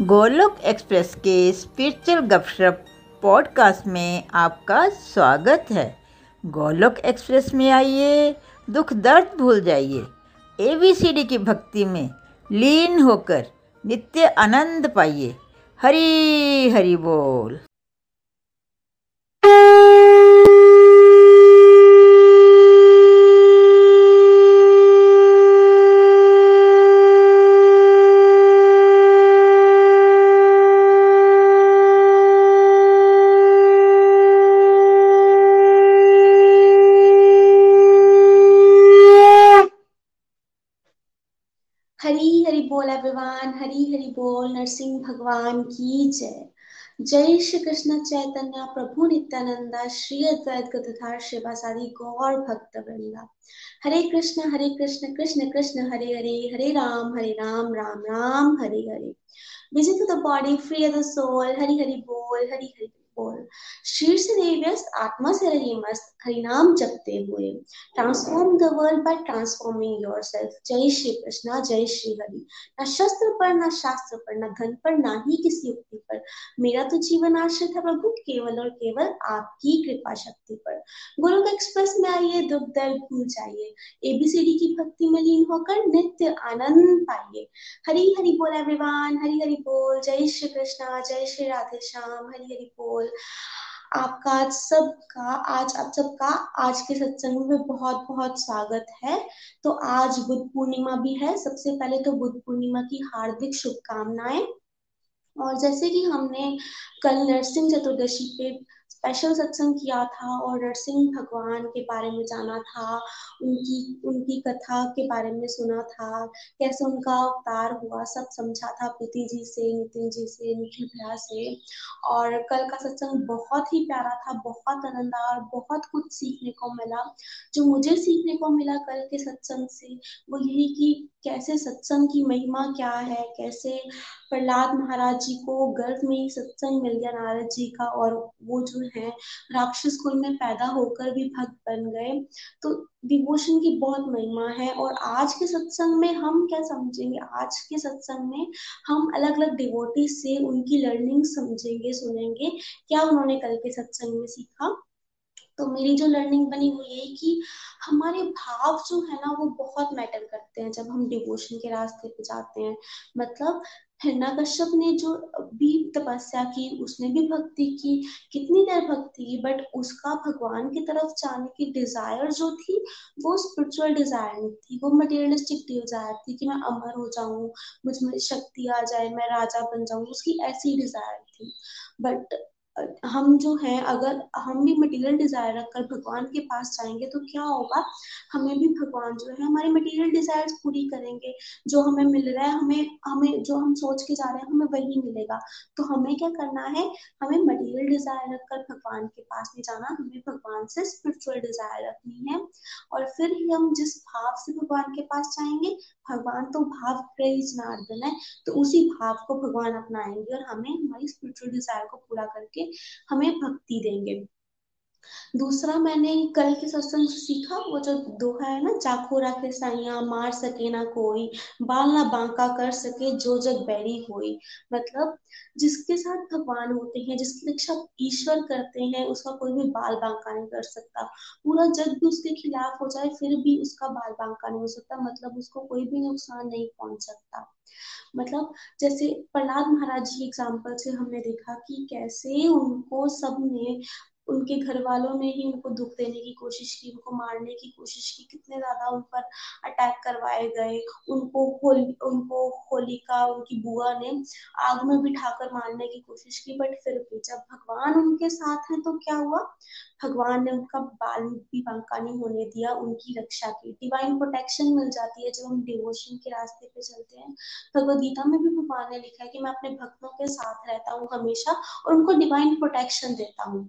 Golok express के spiritual गपशप podcast में आपका स्वागत है। गोलोक एक्सप्रेस में आइए, दुख दर्द भूल जाइए, एबीसीडी की भक्ति में लीन होकर नित्य आनंद पाइए। हरी हरि बोल। हरी हरि बोल एवरीवन। हरी हरि बोल। नरसिंह भगवान की जय। जय श्री कृष्ण चैतन्य प्रभु नित्यानंदा श्री अद्वैत गदाधर शिवासादि गौर भक्त वृंदा। हरे कृष्ण कृष्ण कृष्ण हरे हरे, हरे राम राम राम हरे हरे। Busy to the body, free of the soul. Hari Hari बोल, हरि हरि बोल। शीर से देव्यस्त आत्मा से रही मस्त, हरि नाम जपते हुए। Transform the world by transforming yourself. जय श्री कृष्णा, जय श्री हरि। ना शस्त्र पर, ना शास्त्र पर, ना धन पर, ना ही किसी युक्ति पर। मेरा तो जीवन आश्रित है प्रभु केवल और केवल आपकी कृपा शक्ति पर। गोलोक एक्सप्रेस में आइए, दुख दर्द भूल जाइए, एबीसीडी की भक्ति में लीन होकर नित्य आनंद पाइए। हरी हरि बोल एवरीवन। हरी हरि बोल। जय श्री कृष्णा, जय श्री राधे श्याम। हरी हरि बोल। आपका आप सबका आज के सत्संग में बहुत बहुत स्वागत है। तो आज बुद्ध पूर्णिमा भी है। सबसे पहले तो बुद्ध पूर्णिमा की हार्दिक शुभकामनाएं। और जैसे कि हमने कल नरसिंह चतुर्दशी पे स्पेशल सत्संग किया था और नरसिंह भगवान के बारे में जाना था, उनकी उनकी कथा के बारे में सुना था, कैसे उनका अवतार हुआ, सब समझा था प्रीति जी से, नितिन जी से, निखिल भैया से। और कल का सत्संग बहुत ही प्यारा था, बहुत आनंद आया और बहुत कुछ सीखने को मिला। जो मुझे सीखने को मिला कल के सत्संग से वो यही कि कैसे सत्संग की महिमा क्या है, कैसे प्रहलाद महाराज जी को गर्भ में ही सत्संग मिल गया नारद जी का, और वो जो है राक्षस कुल में पैदा होकर भी भक्त बन गए। तो डिवोशन की बहुत महिमा है। और आज के सत्संग में हम क्या समझेंगे, आज के सत्संग में हम अलग अलग डिवोटी से उनकी लर्निंग समझेंगे, सुनेंगे क्या उन्होंने कल के सत्संग में सीखा। तो मेरी जो लर्निंग बनी वो ये कि हमारे भाव जो है ना वो बहुत मैटर करते हैं जब हम डिवोशन के रास्ते पे जाते हैं। मतलब हिरण्यकश्यप ने जो भी तपस्या की, उसने भी भक्ति की, कितनी देर भक्ति की, बट उसका भगवान की तरफ जाने की डिजायर जो थी वो स्पिरिचुअल डिजायर नहीं थी, वो मटेरियलिस्टिक डिजायर थी कि मैं अमर हो जाऊं, मुझ में शक्ति आ जाए, मैं राजा बन जाऊं, उसकी ऐसी डिजायर थी। बट हम जो हैं अगर हम भी मटेरियल डिजायर रखकर भगवान के पास जाएंगे तो क्या होगा, हमें भी भगवान जो है हमारी मटेरियल डिजायर्स पूरी करेंगे। जो हमें मिल रहा है, हमें हमें जो हम सोच के जा रहे हैं हमें वही मिलेगा। तो हमें क्या करना है, हमें मटेरियल डिजायर रखकर भगवान के पास नहीं जाना, हमें भगवान से स्पिरिचुअल डिजायर रखनी है। और फिर ही हम जिस भाव से भगवान के पास जाएंगे, भगवान तो भाव प्रिय जनार्दन है, तो उसी भाव को भगवान अपनाएंगे और हमें हमारी स्पिरिचुअल डिजायर को पूरा करके हमें भक्ति देंगे। दूसरा मैंने कल के सत्संग से सीखा वो जो दोहा है ना, चाखो राखे साइया मार सके ना कोई, बाल ना बांका कर सके जो जग बैरी होई। मतलब जिसके साथ भगवान होते हैं, जिसकी रक्षा ईश्वर करते हैं, उसका कोई भी बाल बांका नहीं कर सकता। पूरा जग भी उसके खिलाफ हो जाए फिर भी उसका बाल बांका नहीं हो सकता, मतलब उसको कोई भी नुकसान नहीं पहुंच सकता। मतलब जैसे प्रहलाद महाराज जी एग्जाम्पल से हमने देखा कि कैसे उनको सबने, उनके घर वालों ने ही उनको दुख देने की कोशिश की, उनको मारने की कोशिश की, कितने ज्यादा उन पर अटैक करवाए गए। उनको होलिका उनकी बुआ ने आग में बिठाकर मारने की कोशिश की, बट फिर भी जब भगवान उनके साथ हैं तो क्या हुआ, भगवान ने उनका बाल भी बांका नहीं होने दिया, उनकी रक्षा की। डिवाइन प्रोटेक्शन मिल जाती है जब हम डिवोशन के रास्ते पे चलते हैं। भगवद गीता में भी भगवान ने लिखा है कि मैं अपने भक्तों के साथ रहता हूँ हमेशा और उनको डिवाइन प्रोटेक्शन देता हूँ।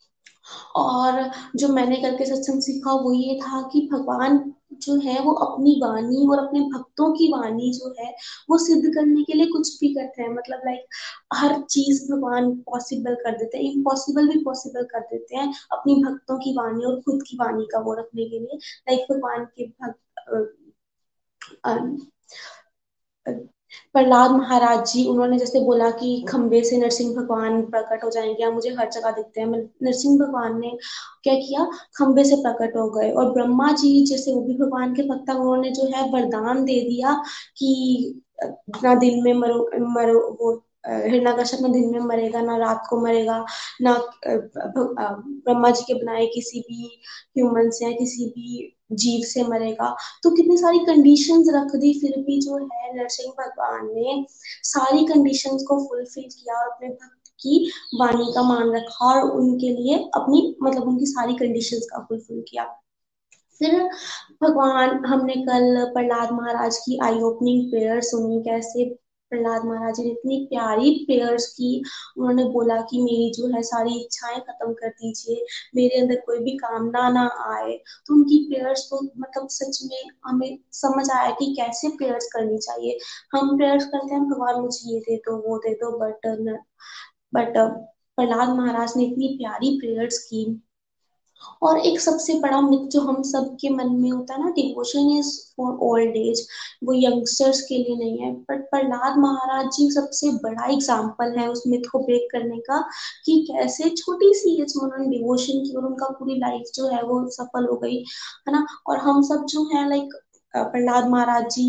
और जो मैंने करके सत्संग सीखा वो ये था कि भगवान जो है वो अपनी वाणी और अपने भक्तों की वाणी जो है वो सिद्ध करने के लिए कुछ भी करते हैं। मतलब लाइक हर चीज भगवान पॉसिबल कर देते हैं, इम्पॉसिबल भी पॉसिबल कर देते हैं अपनी भक्तों की वाणी और खुद की वाणी का वो रखने के लिए। लाइक भगवान के भक्त प्रहलाद महाराज जी, उन्होंने जैसे बोला कि खंबे से नरसिंह भगवान प्रकट हो जाएंगे, मुझे हर जगह दिखते हैं। नरसिंह भगवान ने क्या किया, खंबे से प्रकट हो गए। और ब्रह्मा जी जैसे वो भी भगवान के भक्त, उन्होंने जो है वरदान दे दिया कि ना दिन में मरो मरो वो हिरण्यकश्यप ना दिन में मरेगा, ना रात को मरेगा, ना ब्रह्मा जी के बनाए किसी भी ह्यूमन से या किसी भी जीव से मरेगा। तो कितनी सारी कंडीशंस रख दी, फिर भी जो है नरसिंह भगवान ने सारी कंडीशंस को फुलफिल किया और अपने भक्त की वाणी का मान रखा और उनके लिए अपनी मतलब उनकी सारी कंडीशंस का फुलफिल किया। फिर भगवान, हमने कल प्रहलाद महाराज की आई ओपनिंग प्रेयर सुनी, कैसे प्रहलाद महाराज ने इतनी प्यारी प्रेयर्स की। उन्होंने बोला कि मेरी जो है सारी इच्छाएं खत्म कर दीजिए, मेरे अंदर कोई भी कामना ना आए। तो उनकी प्रेयर्स तो मतलब सच में हमें समझ आया कि कैसे प्रेयर्स करनी चाहिए। हम प्रेयर्स करते हैं भगवान मुझे ये दे दो वो दे दो, बट प्रहलाद महाराज ने इतनी प्यारी प्रेयर्स की। और एक सबसे बड़ा मिथ जो हम सबके मन में होता है ना, devotion is for old age, वो यंगस्टर्स के लिए नहीं है। बट प्रहलाद महाराज जी सबसे बड़ा एग्जाम्पल है उस मिथ को ब्रेक करने का, कि कैसे छोटी सी एज में उन्होंने डिवोशन की और उनका पूरी लाइफ जो है वो सफल हो गई, है ना। और हम सब जो है लाइक प्रहलाद महाराज जी,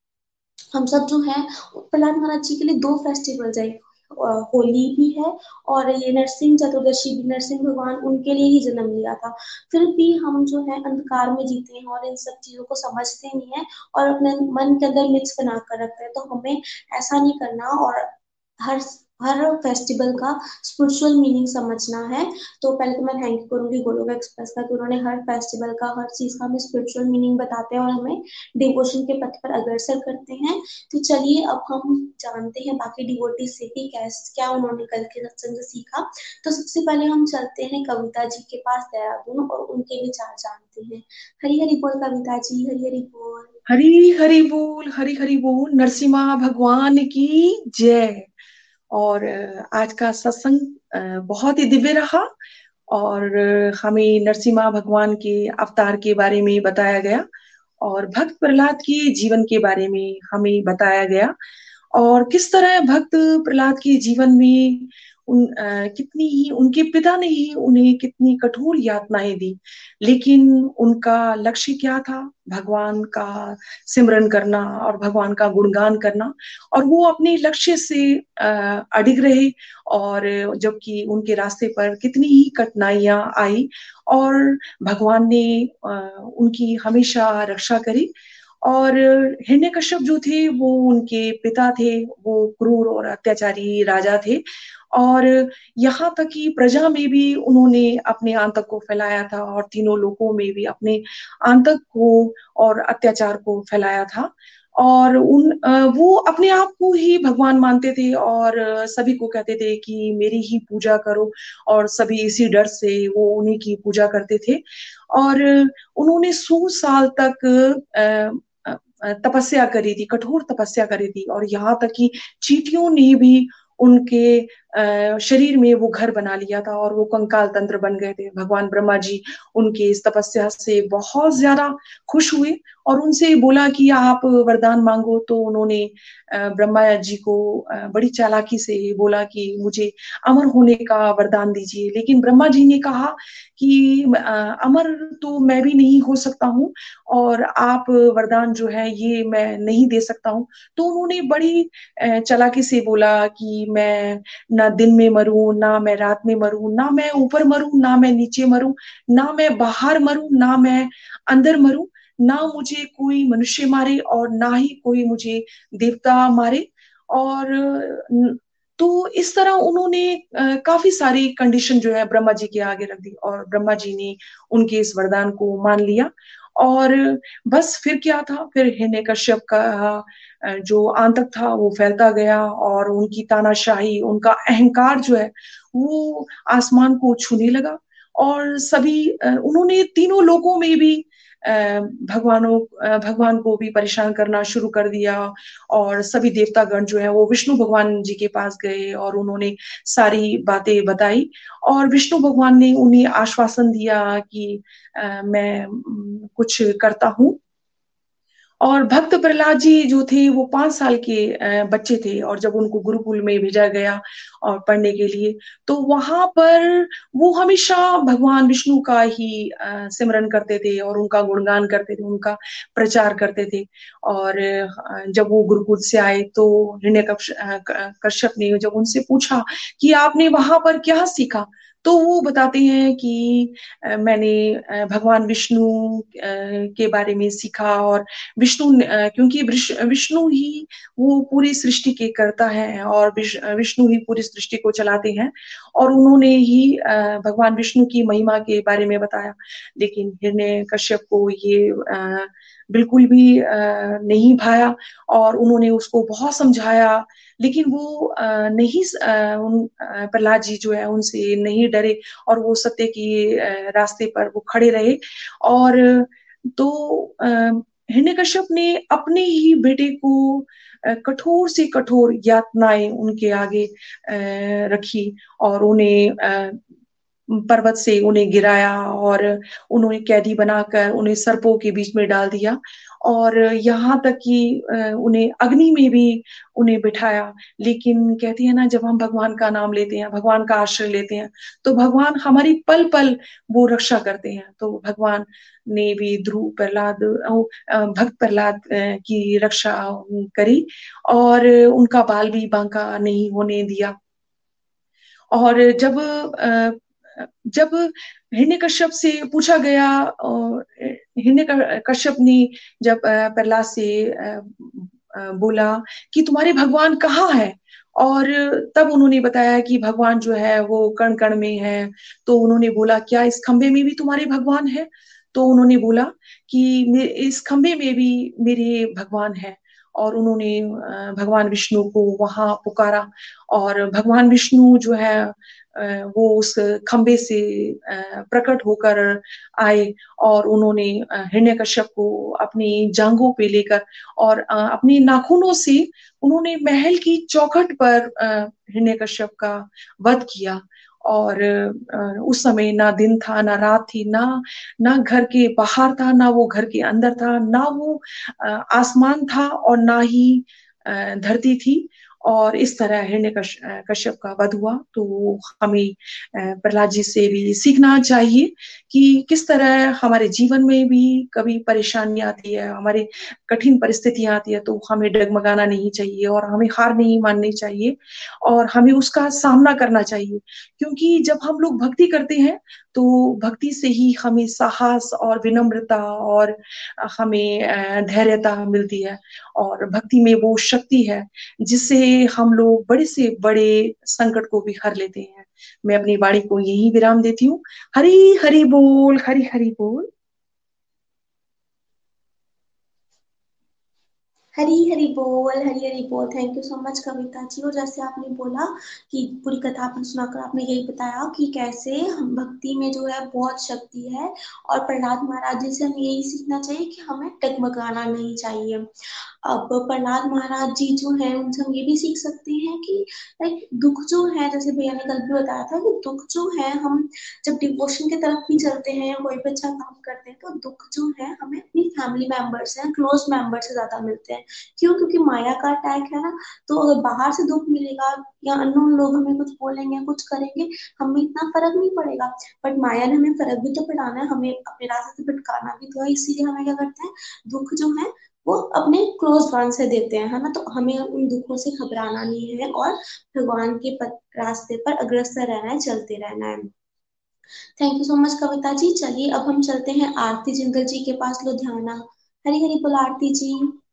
हम सब जो है प्रहलाद महाराज जी के लिए दो फेस्टिवल्स है, होली भी है और ये नरसिंह चतुर्दशी भी। नरसिंह भगवान उनके लिए ही जन्म लिया था, फिर भी हम जो है अंधकार में जीते हैं और इन सब चीजों को समझते नहीं है और अपने मन के अंदर मिथ्स बना कर रखते हैं। तो हमें ऐसा नहीं करना और हर हर फेस्टिवल का स्पिरिचुअल मीनिंग समझना है। तो पहले तो मैं थैंक यू करूंगी गोलोक एक्सप्रेस का कि उन्होंने हर फेस्टिवल का हर चीज का हमें स्पिरिचुअल मीनिंग बताते हैं और हमें डिवोशन के पथ पर अग्रसर करते हैं। तो चलिए अब हम जानते हैं बाकी डिवोटी से भी क्या उन्होंने कल के सत्संग से सीखा। तो सबसे पहले हम चलते हैं कविता जी के पास देहरादून और उनके विचार जानते हैं। हरी हरी बोल कविता जी, हरी हरी बोल। हरी हरी बोल, हरी हरी बोल, नरसिम्हा भगवान की जय। और आज का सत्संग बहुत ही दिव्य रहा। और हमें नरसिम्हा भगवान के अवतार के बारे में बताया गया और भक्त प्रहलाद के जीवन के बारे में हमें बताया गया। और किस तरह भक्त प्रहलाद के जीवन में कितनी ही उनके पिता ने ही उन्हें कितनी कठोर यातनाएं दी, लेकिन उनका लक्ष्य क्या था? भगवान का सिमरन करना और भगवान का गुणगान करना। और वो अपने लक्ष्य से अडिग रहे। और जबकि उनके रास्ते पर कितनी ही कठिनाइयां आई और भगवान ने उनकी हमेशा रक्षा करी। और हिरण्यकश्यप जो थे वो उनके पिता थे, वो क्रूर और अत्याचारी राजा थे। और यहाँ तक कि प्रजा में भी उन्होंने अपने आतंक को फैलाया था और तीनों लोगों में भी अपने आतंक को और अत्याचार को फैलाया था। और वो अपने आप को ही भगवान मानते थे और सभी को कहते थे कि मेरी ही पूजा करो। और सभी इसी डर से वो उन्हीं की पूजा करते थे। और उन्होंने 100 साल तक तपस्या करी थी, कठोर तपस्या करी थी। और यहाँ तक कि चींटियों ने भी उनके शरीर में वो घर बना लिया था और वो कंकाल तंत्र बन गए थे। भगवान ब्रह्मा जी उनके इस तपस्या से बहुत ज्यादा खुश हुए और उनसे बोला कि आप वरदान मांगो। तो उन्होंने ब्रह्मा जी को बड़ी चालाकी से बोला कि मुझे अमर होने का वरदान दीजिए। लेकिन ब्रह्मा जी ने कहा कि अमर तो मैं भी नहीं हो सकता हूँ और आप वरदान जो है ये मैं नहीं दे सकता हूँ। तो उन्होंने बड़ी चालाकी से बोला कि मैं ना दिन में मरूं, ना मैं रात में मरूं, ना मैं ऊपर मरूं, ना मैं नीचे मरूं, ना मैं बाहर मरूं, ना मैं अंदर मरूं, ना मुझे कोई मनुष्य मारे और ना ही कोई मुझे देवता मारे। और तो इस तरह उन्होंने काफी सारी कंडीशन जो है ब्रह्मा जी के आगे रख दी और ब्रह्मा जी ने उनके इस वरदान को मान लिया। और बस फिर क्या था, फिर हिरण्यकश्यप का जो आतंक था वो फैलता गया और उनकी तानाशाही, उनका अहंकार जो है वो आसमान को छूने लगा। और सभी उन्होंने तीनों लोगों में भी भगवान को भी परेशान करना शुरू कर दिया। और सभी देवतागण जो है वो विष्णु भगवान जी के पास गए और उन्होंने सारी बातें बताई। और विष्णु भगवान ने उन्हें आश्वासन दिया कि मैं कुछ करता हूँ। और भक्त प्रहलाद जी जो थे वो 5 साल के बच्चे थे, और जब उनको गुरुकुल में भेजा गया और पढ़ने के लिए, तो वहां पर वो हमेशा भगवान विष्णु का ही सिमरन करते थे और उनका गुणगान करते थे, उनका प्रचार करते थे। और जब वो गुरुकुल से आए तो कश्यप ने जब उनसे पूछा कि आपने वहां पर क्या सीखा, तो वो बताते हैं कि मैंने भगवान विष्णु के बारे में सीखा। और क्योंकि विष्णु ही वो पूरी सृष्टि के कर्ता है, और विष्णु ही पूरी सृष्टि को चलाते हैं, और उन्होंने ही भगवान विष्णु की महिमा के बारे में बताया। लेकिन हिरण्यकश्यप को ये बिल्कुल भी नहीं भाया, और उन्होंने उसको बहुत समझाया, लेकिन वो प्रहलाद जी जो है उनसे नहीं डरे, और वो सत्य की रास्ते पर वो खड़े रहे। और तो हिरण्यकश्यप ने अपने ही बेटे को कठोर से कठोर यातनाएं उनके आगे रखी, और उन्हें पर्वत से उन्हें गिराया, और उन्होंने कैदी बनाकर उन्हें सर्पों के बीच में डाल दिया, और यहाँ तक कि उन्हें अग्नि में भी उन्हें बिठाया। लेकिन कहते हैं ना, जब हम भगवान का नाम लेते हैं, भगवान का आश्रय लेते हैं, तो भगवान हमारी पल पल वो रक्षा करते हैं। तो भगवान ने भी भक्त प्रहलाद की रक्षा करी, और उनका बाल भी बांका नहीं होने दिया। और जब हिरण्यकश्यप से पूछा गया, हिरण्यकश्यप ने जब प्रहलाद से बोला कि तुम्हारे भगवान कहाँ है, और तब उन्होंने बताया कि भगवान जो है वो कण कण में है। तो उन्होंने बोला, क्या इस खंबे में भी तुम्हारे भगवान है? तो उन्होंने बोला कि इस खंबे में भी मेरे भगवान है। और उन्होंने भगवान विष्णु को वहां पुकारा, और भगवान विष्णु जो है वो उस खंबे से प्रकट होकर आए, और उन्होंने हिरण्यकश्यप को अपनी जांघों पे लेकर, और अपनी नाखूनों से उन्होंने महल की चौखट पर हिरण्यकश्यप का वध किया। और उस समय ना दिन था ना रात थी, ना ना घर के बाहर था, ना वो घर के अंदर था, ना वो आसमान था, और ना ही धरती थी। और इस तरह कश्यप का वध हुआ। तो हमें प्रहलाद जी से भी सीखना चाहिए कि किस तरह हमारे जीवन में भी कभी परेशानी आती है, हमारे कठिन परिस्थितियां आती है, तो हमें डगमगाना नहीं चाहिए, और हमें हार नहीं माननी चाहिए, और हमें उसका सामना करना चाहिए। क्योंकि जब हम लोग भक्ति करते हैं, तो भक्ति से ही हमें साहस और विनम्रता और हमें धैर्यता मिलती है। और भक्ति में वो शक्ति है जिससे हम लोग बड़े से बड़े संकट को भी हर लेते हैं। मैं अपनी वाणी को यही विराम देती हूँ। हरी हरी बोल, हरी हरी बोल। हरी हरी बोल, हरी हरी बोल। Thank you so much Kavita ji. और जैसे आपने बोला कि पूरी कथा आपने सुनाकर आपने यही बताया कि कैसे हम भक्ति में जो है बहुत शक्ति है, और प्रहलाद महाराज जी से हमें यही सीखना चाहिए कि हमें डगमगाना नहीं चाहिए। अब प्रहलाद महाराज जी जो है उनसे हम ये भी सीख सकते हैं कि लाइक दुख जो है, जैसे भैया ने कल भी बताया था कि दुख जो है, हम जब डिवोशन की तरफ भी चलते हैं या कोई भी अच्छा काम करते हैं, तो दुख जो है हमें अपनी फैमिली मेंबर से, क्लोज मेंबर से ज्यादा मिलते हैं। क्यों? क्योंकि माया का अटैक है ना। तो अगर बाहर से दुख मिलेगा या अननोन लोग हमें कुछ बोलेंगे, कुछ करेंगे, हमें इतना फर्क नहीं पड़ेगा। बट माया ने हमें फर्क भी तो पड़ाना है, हमें अपने रास्ते से भटकाना भी तो है। इसीलिए हमें क्या करते हैं, दुख जो है वो अपने क्लोज वन से देते हैं, है ना। तो हमें उन दुखों से घबराना नहीं है, और भगवान के रास्ते पर अग्रसर रहना है, चलते रहना है। Thank you so much Kavita ji. चलिए अब हम चलते हैं आरती जिंदल जी के पास, लुधियाना। हरी हरी बोल आरती जी।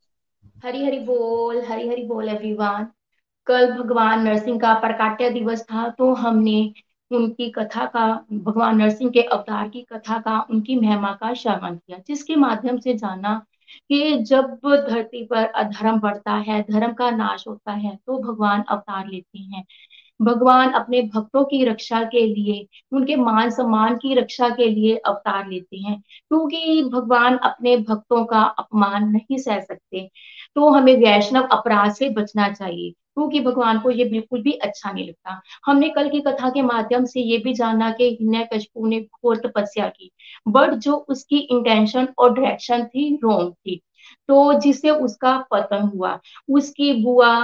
हरी हरी बोल एवरीवन। कल भगवान नरसिंह का प्रकाट्य दिवस था, तो हमने उनकी कथा का, भगवान नरसिंह के अवतार की कथा का, उनकी महिमा का श्रवण किया, जिसके माध्यम से जाना कि जब धरती पर अधर्म बढ़ता है, धर्म का नाश होता है, तो भगवान अवतार लेते हैं। भगवान अपने भक्तों की रक्षा के लिए, उनके मान सम्मान की रक्षा के लिए अवतार लेते हैं, क्योंकि भगवान अपने भक्तों का अपमान नहीं सह सकते। तो हमें वैष्णव अपराध से बचना चाहिए, क्योंकि भगवान को ये बिल्कुल भी अच्छा नहीं लगता। हमने कल की कथा के माध्यम से ये भी जाना कि हिरण्यकशिपु ने घोर तपस्या की, बट जो उसकी इंटेंशन और डायरेक्शन थी, रॉन्ग थी। तो जिससे उसका पतन हुआ। उसकी बुआ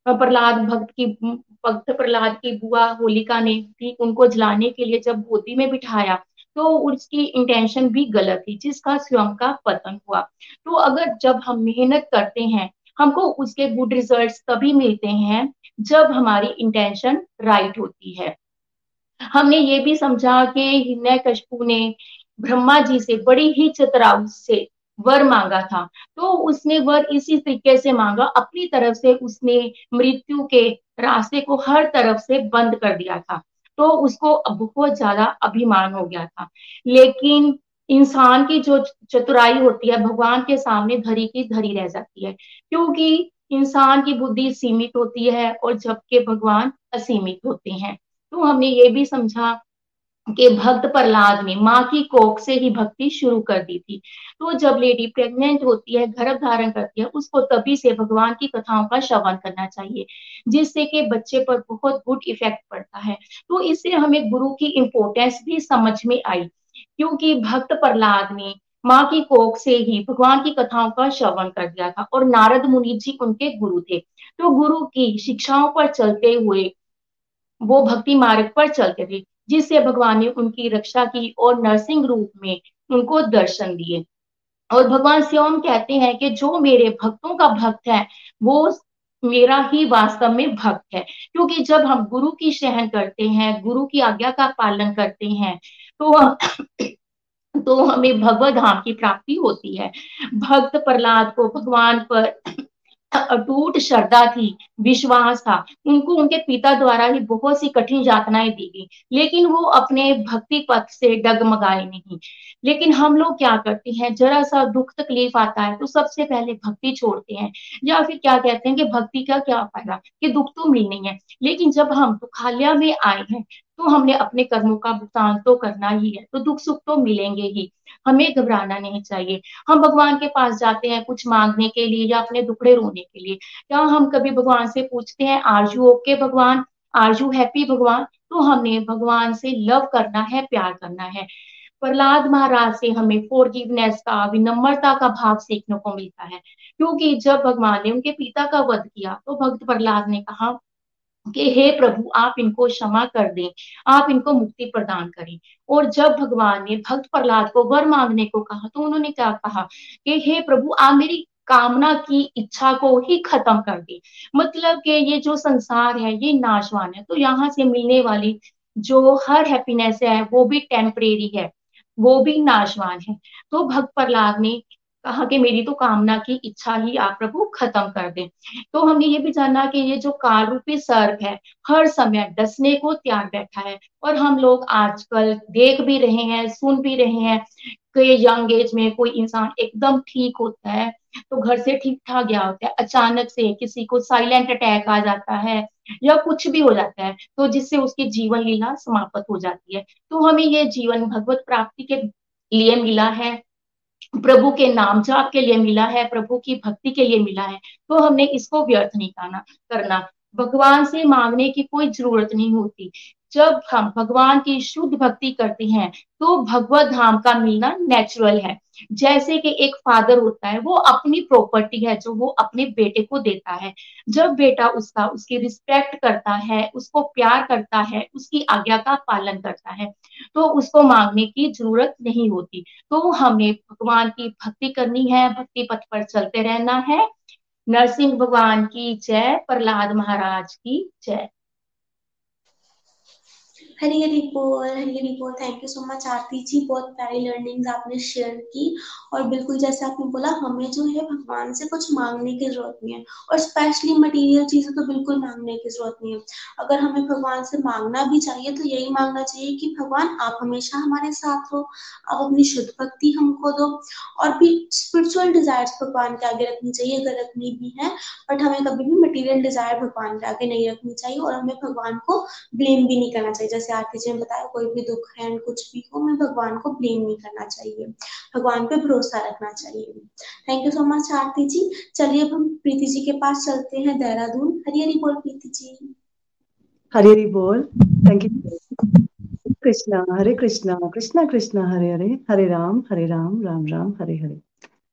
भक्त प्रहलाद की बुआ होलिका ने भी उनको जलाने के लिए जब गोदी में बिठाया, तो उसकी इंटेंशन भी गलत थी, जिसका स्वयं का पतन हुआ। तो अगर जब हम मेहनत करते हैं, हमको उसके गुड रिजल्ट्स तभी मिलते हैं जब हमारी इंटेंशन राइट होती है। हमने ये भी समझा कि हिरण्यकशिपु ने ब्रह्मा जी से बड़ी ही चतुराई से वर मांगा था। तो उसने वर इसी तरीके से मांगा, अपनी तरफ से उसने मृत्यु के रास्ते को हर तरफ से बंद कर दिया था। तो उसको बहुत ज्यादा अभिमान हो गया था। लेकिन इंसान की जो चतुराई होती है, भगवान के सामने धरी की धरी रह जाती है, क्योंकि इंसान की बुद्धि सीमित होती है और जबकि भगवान असीमित होते हैं। तो हमने ये भी समझा कि भक्त प्रहलाद ने माँ की कोख से ही भक्ति शुरू कर दी थी। तो जब लेडी प्रेग्नेंट होती है, गर्भ धारण करती है, उसको तभी से भगवान की कथाओं का श्रवण करना चाहिए, जिससे कि बच्चे पर बहुत गुड इफेक्ट पड़ता है। तो इससे हमें गुरु की इम्पोर्टेंस भी समझ में आई, क्योंकि भक्त प्रहलाद ने माँ की कोख से ही भगवान की कथाओं का श्रवण कर दिया था और नारद मुनि जी उनके गुरु थे। तो गुरु की शिक्षाओं पर चलते हुए वो भक्ति मार्ग पर चलते थे, जिससे भगवान ने उनकी रक्षा की और नरसिंह रूप में उनको दर्शन दिए। और भगवान स्वयं कहते हैं कि जो मेरे भक्तों का भक्त है, वो मेरा ही वास्तव में भक्त है। क्योंकि जब हम गुरु की शरण करते हैं, गुरु की आज्ञा का पालन करते हैं, तो तो हमें भगवत धाम की प्राप्ति होती है। भक्त प्रहलाद को भगवान पर अटूट श्रद्धा थी, विश्वास था। उनको उनके पिता द्वारा ही बहुत सी कठिन यातनाएं दी गई, लेकिन वो अपने भक्ति पथ से डगमगाए नहीं। लेकिन हम लोग क्या करते हैं, जरा सा दुख तकलीफ आता है तो सबसे पहले भक्ति छोड़ते हैं, या फिर क्या कहते हैं कि भक्ति का क्या फायदा, कि दुख तो मिलनी है। लेकिन जब हम दुखालय में आए हैं, तो हमने अपने कर्मों का भुगतान तो करना ही है, तो दुख सुख तो मिलेंगे ही। हमें घबराना नहीं चाहिए। हम भगवान के पास जाते हैं कुछ मांगने के लिए या अपने दुखड़े रोने के लिए, क्या हम कभी भगवान से पूछते हैं आर यू ओके भगवान, आर यू हैप्पी भगवान? तो हमने भगवान से लव करना है, प्यार करना है। प्रहलाद महाराज से हमें फॉरगिवनेस का, विनम्रता का भाव सीखने को मिलता है, क्योंकि जब भगवान ने उनके पिता का वध किया, तो भक्त प्रहलाद ने कहा कि हे प्रभु, आप इनको क्षमा कर दें, आप इनको मुक्ति प्रदान करें। और जब भगवान ने भक्त प्रहलाद को वर मांगने को कहा, तो उन्होंने क्या कहा कि हे प्रभु, आप मेरी कामना की इच्छा को ही खत्म कर दे। मतलब कि ये जो संसार है ये नाशवान है, तो यहाँ से मिलने वाली जो हर हैप्पीनेस है वो भी टेम्परेरी है, वो भी नाशवान है। तो भक्त प्रहलाद ने कहा कि मेरी तो कामना की इच्छा ही आप प्रभु खत्म कर दें। तो हमने ये भी जाना कि ये जो काल रूपी सर्प है, हर समय डसने को तैयार बैठा है। और हम लोग आजकल देख भी रहे हैं, सुन भी रहे हैं कि यंग एज में कोई इंसान एकदम ठीक होता है, तो घर से ठीक ठाक गया होता है, अचानक से किसी को साइलेंट अटैक आ जाता है या कुछ भी हो जाता है, तो जिससे उसकी जीवन लीला समाप्त हो जाती है। तो हमें ये जीवन भगवत प्राप्ति के लिए मिला है, प्रभु के नाम जाप के लिए मिला है, प्रभु की भक्ति के लिए मिला है, तो हमने इसको व्यर्थ नहीं करना। भगवान से मांगने की कोई जरूरत नहीं होती। जब हम भगवान की शुद्ध भक्ति करते हैं, तो भगवत धाम का मिलना नेचुरल है। जैसे कि एक फादर होता है, वो अपनी प्रॉपर्टी है जो वो अपने बेटे को देता है। जब बेटा उसकी रिस्पेक्ट करता है, उसको प्यार करता है, उसकी आज्ञा का पालन करता है, तो उसको मांगने की जरूरत नहीं होती। तो हमें भगवान की भक्ति करनी है, भक्ति पथ पर चलते रहना है। नरसिंह भगवान की जय, प्रहलाद महाराज की जय। हरी हरी बोल, हरी हरी बोल। Thank you so much Aarti ji, बहुत प्यारी लर्निंग्स आपने शेयर की। और बिल्कुल जैसे आपने बोला, हमें जो है भगवान से कुछ मांगने की जरूरत नहीं है, और स्पेशली मटेरियल चीजें तो बिल्कुल मांगने की जरूरत नहीं है। अगर हमें भगवान से मांगना भी चाहिए तो यही मांगना चाहिए कि भगवान आप हमेशा हमारे साथ हो, आप अपनी शुद्ध भक्ति हमको दो। और भी स्पिरिचुअल डिजायर्स भगवान के आगे रखनी चाहिए अगर रखनी भी है, बट हमें कभी भी मटेरियल डिजायर भगवान के आगे नहीं रखनी चाहिए। और हमें भगवान को ब्लेम भी नहीं करना चाहिए। जैसे आरती जी ने बताया, कोई भी दुख है कुछ भी हो, हमें भगवान को ब्लेम नहीं करना चाहिए, भगवान पे भरोसा रखना चाहिए। Thank you so much Aarti ji. चलिए अब हम प्रीति जी के पास चलते हैं, देहरादून। हरी हरी बोल प्रीति जी। हरी हरी बोल। Thank you Krishna, Hare Krishna Krishna Krishna Hare Hare, Hare Ram Ram Ram Hare Hare.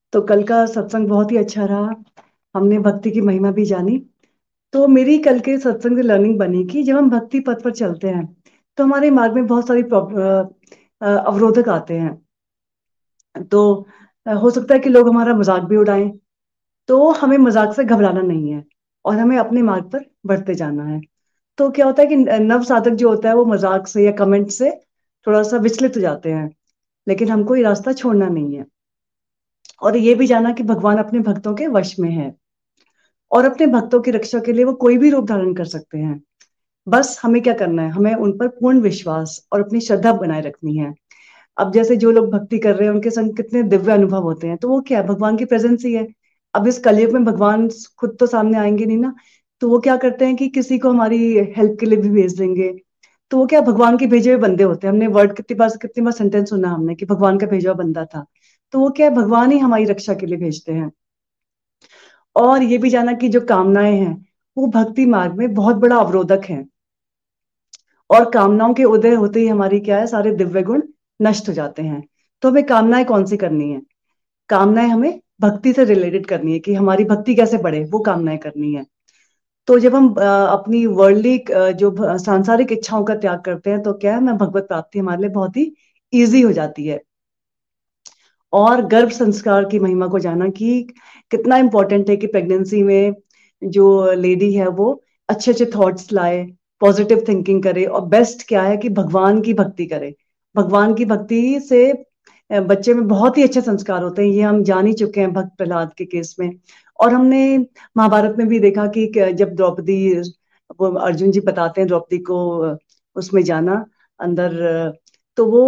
तो कल का सत्संग बहुत ही अच्छा रहा। हमने भक्ति की महिमा भी जानी। तो मेरी कल के सत्संग से लर्निंग बनी कि जब हम भक्ति पथ पर चलते हैं तो हमारे मार्ग में बहुत सारी अवरोधक आते हैं। तो हो सकता है कि लोग हमारा मजाक भी उड़ाएं। तो हमें मजाक से घबराना नहीं है और हमें अपने मार्ग पर बढ़ते जाना है। तो क्या होता है कि नव साधक जो होता है वो मजाक से या कमेंट से थोड़ा सा विचलित हो जाते हैं, लेकिन हमको ये रास्ता छोड़ना नहीं है। और ये भी जाना कि भगवान अपने भक्तों के वश में है और अपने भक्तों की रक्षा के लिए वो कोई भी रूप धारण कर सकते हैं। बस हमें क्या करना है, हमें उन पर पूर्ण विश्वास और अपनी श्रद्धा बनाए रखनी है। अब जैसे जो लोग भक्ति कर रहे हैं उनके संग कितने दिव्य अनुभव होते हैं, तो वो क्या है, भगवान की प्रेजेंस ही है। अब इस कलयुग में भगवान खुद तो सामने आएंगे नहीं ना, तो वो क्या करते हैं कि किसी को हमारी हेल्प के लिए भी भेज देंगे। तो वो क्या, भगवान के भेजे हुए बंदे होते हैं। हमने वर्ड कितनी बार सेंटेंस सुना हमने कि भगवान का भेजा हुआ बंदा था। तो वो क्या है, भगवान ही हमारी रक्षा के लिए भेजते हैं। और ये भी जाना कि जो कामनाएं हैं वो भक्ति मार्ग में बहुत बड़ा अवरोधक है। और कामनाओं के उदय होते ही हमारी क्या है, सारे दिव्य गुण नष्ट हो जाते हैं। तो हमें कामनाएं कौन सी करनी है, कामनाएं हमें भक्ति से रिलेटेड करनी है कि हमारी भक्ति कैसे बढ़े, वो कामनाएं करनी है। तो जब हम अपनी वर्ल्डली सांसारिक इच्छाओं का त्याग करते हैं तो क्या है, मैं भगवत प्राप्ति हमारे लिए बहुत ही ईजी हो जाती है। और गर्भ संस्कार की महिमा को जाना कि कितना इंपॉर्टेंट है कि प्रेगनेंसी में जो लेडी है वो अच्छे अच्छे थॉट्स लाए, पॉजिटिव थिंकिंग करे, और बेस्ट क्या है कि भगवान की भक्ति करे। भगवान की भक्ति से बच्चे में बहुत ही अच्छे संस्कार होते हैं। ये हम जान ही चुके हैं भक्त प्रहलाद के केस में। और हमने महाभारत में भी देखा कि जब द्रौपदी, वो अर्जुन जी बताते हैं द्रौपदी को उसमें जाना अंदर, तो वो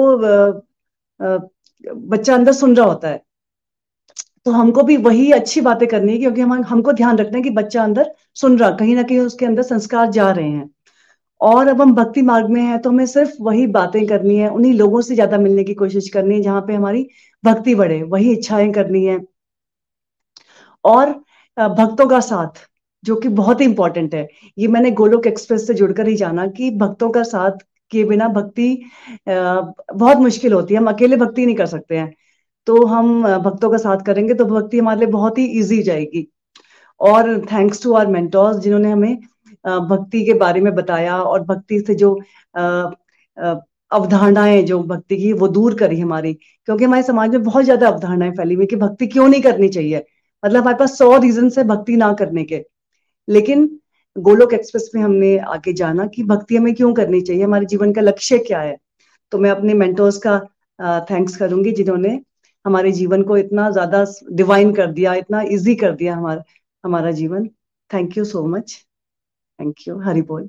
बच्चा अंदर सुन रहा होता है। तो हमको भी वही अच्छी बातें करनी है, क्योंकि हम हमको ध्यान रखना है कि बच्चा अंदर सुन रहा, कहीं ना कहीं उसके अंदर संस्कार जा रहे हैं। और अब हम भक्ति मार्ग में हैं तो हमें सिर्फ वही बातें करनी है, उन्हीं लोगों से ज्यादा मिलने की कोशिश करनी है जहां पे हमारी भक्ति बढ़े, वही इच्छाएं करनी है। और भक्तों का साथ, जो कि बहुत ही इंपॉर्टेंट है। ये मैंने गोलोक एक्सप्रेस से जुड़कर ही जाना कि भक्तों का साथ किए बिना भक्ति बहुत मुश्किल होती है। हम अकेले भक्ति नहीं कर सकते हैं। तो हम भक्तों का साथ करेंगे तो भक्ति हमारे लिए बहुत ही इजी हो जाएगी। और थैंक्स टू आवर मेंटोर्स जिन्होंने हमें भक्ति के बारे में बताया और भक्ति से जो अ, अ, अवधारणाएं जो भक्ति की वो दूर करी हमारी। क्योंकि हमारे समाज में बहुत ज्यादा अवधारणाएं फैली हुई कि भक्ति क्यों नहीं करनी चाहिए। मतलब हमारे पास 100 रीजन है भक्ति ना करने के। लेकिन गोलोक एक्सप्रेस में हमने आके जाना कि भक्ति हमें क्यों करनी चाहिए, हमारे जीवन का लक्ष्य क्या है। तो मैं अपने मेंटोर्स का थैंक्स करूंगी जिन्होंने हमारे जीवन को इतना ज्यादा डिवाइन कर दिया, इतना इजी कर दिया हमारा हमारा जीवन। Thank you so much. Thank you. Hari बोल।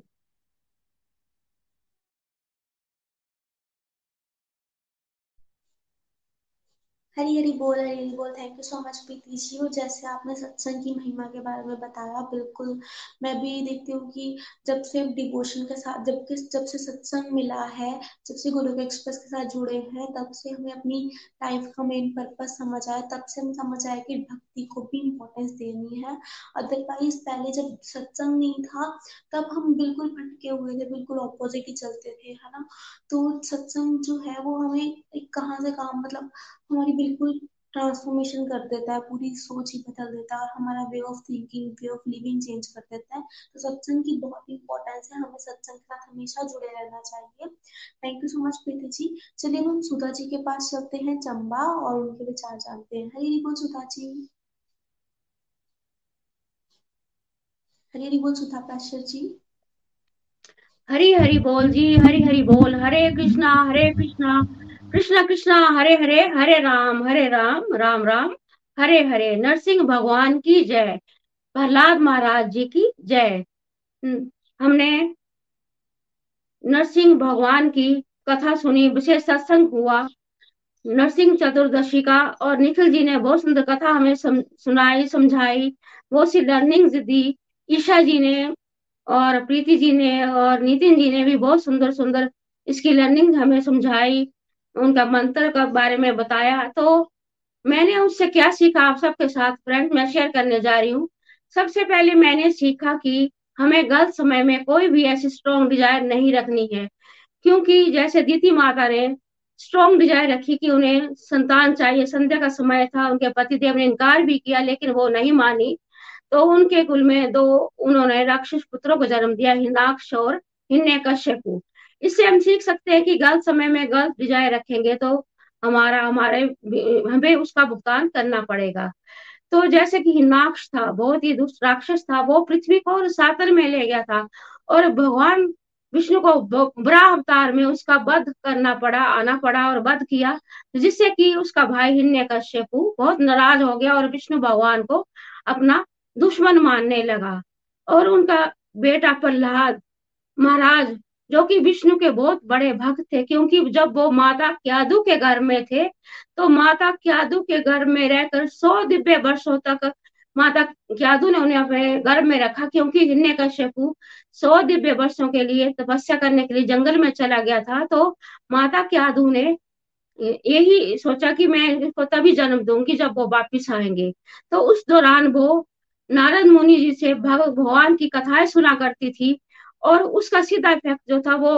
हरी हरी बोल, हरी हरी बोल। Thank you so much Preeti ji. और जैसे आपने सत्संग की महिमा के बारे में बताया, बिल्कुल मैं भी देखती हूँ कि जब से डिवोशन के साथ, जब से सत्संग मिला है, जब से गुरु एक्सप्रेस के साथ जुड़े हैं, तब से हमें अपनी लाइफ का मेन पर्पस समझ आया। तब से हम समझ आया कि भक्ति को भी इम्पोर्टेंस देनी है। अदरवाइज पहले जब सत्संग नहीं था तब हम बिल्कुल भटके हुए थे, बिल्कुल ऑपोजिट ही चलते थे, है ना। तो सत्संग जो है वो हमें एक कहाँ से कहाँ, मतलब हमारी बिल्कुल ट्रांसफॉर्मेशन कर देता है, पूरी सोच ही बदल देता है और हमारा way of thinking, way of living change कर देता है। तो सत्संग की बहुत इंपॉर्टेंस है, हमें सत्संग के साथ हमेशा जुड़े रहना चाहिए। Thank you so much Preeti ji. चलिए हम सुधा जी के पास चलते हैं, चंबा, और उनके विचार जानते हैं। हरी हरी बोल सुधा जी। हरी हरी बोल सुधा पाश्र जी। हरी हरी बोल जी, हरी हरी बोल। हरे कृष्णा कृष्णा कृष्णा हरे हरे, हरे राम राम राम हरे हरे। नरसिंह भगवान की जय, प्रहलाद महाराज जी की जय। हमने नरसिंह भगवान की कथा सुनी, विशेष सत्संग हुआ नरसिंह चतुर्दशी का, और निखिल जी ने बहुत सुंदर कथा हमें सुनाई, समझाई, बहुत सी लर्निंग्स दी। ईशा जी ने और प्रीति जी ने और नितिन जी ने भी बहुत सुंदर सुंदर इसकी लर्निंग हमें समझाई, उनका मंत्र का बारे में बताया। तो मैंने उससे क्या सीखा आप सबके साथ फ्रेंड मैं शेयर करने जा रही हूँ। सबसे पहले मैंने सीखा कि हमें गलत समय में कोई भी ऐसी स्ट्रॉन्ग डिजायर नहीं रखनी है। क्योंकि जैसे दीति माता ने स्ट्रॉन्ग डिजायर रखी कि उन्हें संतान चाहिए। संध्या का समय था, उनके पतिदेव ने इनकार भी किया लेकिन वो नहीं मानी। तो उनके कुल में दो उन्होंने राक्षस पुत्रों को जन्म दिया, हिरण्याक्ष और हिरण्यकश्यपु। इससे हम सीख सकते हैं कि गलत समय में गलत डिजायर रखेंगे तो हमारे हमें उसका भुगतान करना पड़ेगा। तो जैसे कि हिरण्याक्ष था, बहुत ही दुष्ट राक्षस था, वो पृथ्वी को सातर में ले गया था और भगवान विष्णु को बुरा अवतार में उसका वध करना पड़ा, आना पड़ा और वध किया, जिससे कि उसका भाई हिरण्यकश्यपु बहुत नाराज हो गया और विष्णु भगवान को अपना दुश्मन मानने लगा। और उनका बेटा प्रहलाद महाराज, जो कि विष्णु के बहुत बड़े भक्त थे, क्योंकि जब वो माता क्यादु के घर में थे तो माता क्यादु के घर में रहकर 100 दिव्य वर्षों तक माता क्यादु ने उन्हें अपने घर में रखा, क्योंकि हिरण्यकश्यपु 100 दिव्य वर्षों के लिए तपस्या करने के लिए जंगल में चला गया था। तो माता क्यादु ने यही सोचा कि मैं इसको तभी जन्म दूंगी जब वो वापिस आएंगे। तो उस दौरान वो नारद मुनि जी से भगवान की कथाएं सुना करती थी और उसका सीधा इफेक्ट जो था वो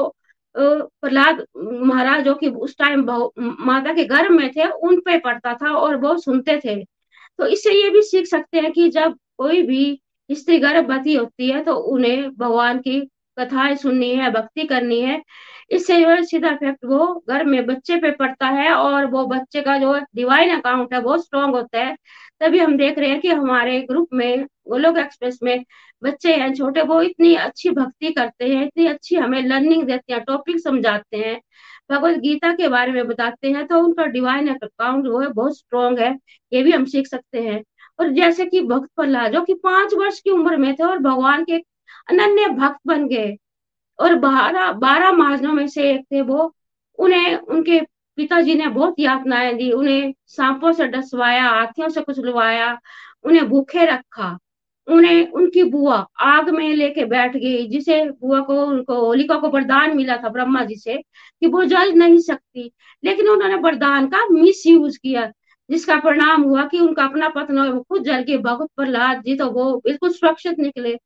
प्रहलाद महाराज, जो कि उस टाइम माता के गर्भ में थे, उन पे पड़ता था और वो सुनते थे। तो इससे ये भी सीख सकते हैं कि जब कोई भी स्त्री गर्भवती होती है तो उन्हें भगवान की कथाएं सुननी है, भक्ति करनी है। इससे जो है सीधा इफेक्ट वो घर में बच्चे पे पड़ता है और वो बच्चे का जो डिवाइन अकाउंट है वो स्ट्रांग होता है। तभी हम देख रहे हैं कि हमारे ग्रुप में, गोलोक एक्सप्रेस में बच्चे हैं छोटे, वो इतनी अच्छी भक्ति करते हैं, इतनी अच्छी हमें लर्निंग देते हैं, टॉपिक समझाते हैं, भगवत गीता के बारे में बताते हैं। तो उनका डिवाइन अकाउंट जो है बहुत स्ट्रांग है, ये भी हम सीख सकते हैं। और जैसे कि भक्त प्रहलाद, जो कि 5 वर्ष की उम्र में थे और भगवान के अनन्य भक्त बन गए और 12 महाजनों में से एक थे वो। उन्हें उनके पिताजी ने बहुत यातनाएं दी, उन्हें सांपों से डसवाया, हाथियों से कुचलवाया, उन्हें भूखे रखा। उन्हें उनकी बुआ आग में लेके बैठ गई, जिसे बुआ को, उनको होलिका को वरदान मिला था ब्रह्मा जी से कि वो जल नहीं सकती, लेकिन उन्होंने वरदान का मिस यूज किया, जिसका परिणाम हुआ कि उनका अपना पत्न खुद जल के भगवत प्रहलाद जी तो वो बिल्कुल सुरक्षित निकले।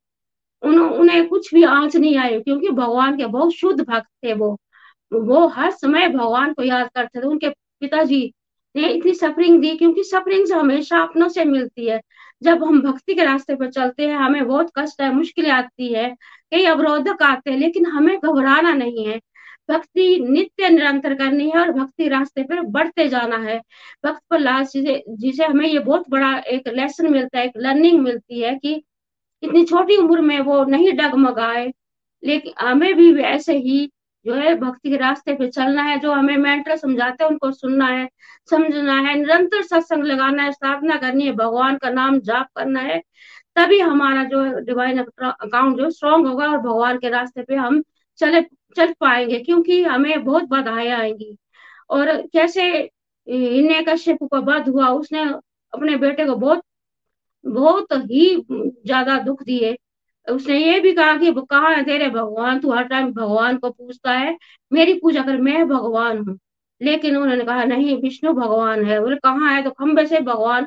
उन्हें कुछ भी आंच नहीं आई, क्योंकि भगवान के बहुत शुद्ध भक्त थे वो हर समय भगवान को याद करते थे। उनके पिताजी ने इतनी सफरिंग दी, क्योंकि सफरिंग हमेशा अपनों से मिलती है। जब हम भक्ति के रास्ते पर चलते हैं, हमें बहुत कष्ट है, मुश्किलें आती है, कई अवरोधक आते हैं, लेकिन हमें घबराना नहीं है। भक्ति नित्य निरंतर करनी है और भक्ति रास्ते पर बढ़ते जाना है। भक्त प्रहलाद जिसे हमें ये बहुत बड़ा एक लेसन मिलता है, एक लर्निंग मिलती है कि इतनी छोटी उम्र में वो नहीं डगमगाए, लेकिन हमें भी वैसे ही जो है भक्ति के रास्ते पे चलना है। जो हमें मेंटर समझाते हैं उनको सुनना है, समझना है, निरंतर सत्संग लगाना है, साधना करनी है, भगवान का नाम जाप करना है। तभी हमारा जो डिवाइन अकाउंट जो स्ट्रांग होगा और भगवान के रास्ते पे हम चल पाएंगे, क्योंकि हमें बहुत बाधाएं आएंगी। और कैसे हिरण्यकश्यप का वध हुआ, उसने अपने बेटे को बहुत बहुत ही ज्यादा दुख दिए। उसने ये भी कहा कि कहाँ है तेरे भगवान, तू हर टाइम भगवान को पूछता है, मेरी पूजा कर, मैं भगवान हूँ। लेकिन उन्होंने कहा नहीं, विष्णु भगवान है। बोले कहाँ है, तो खंबे से भगवान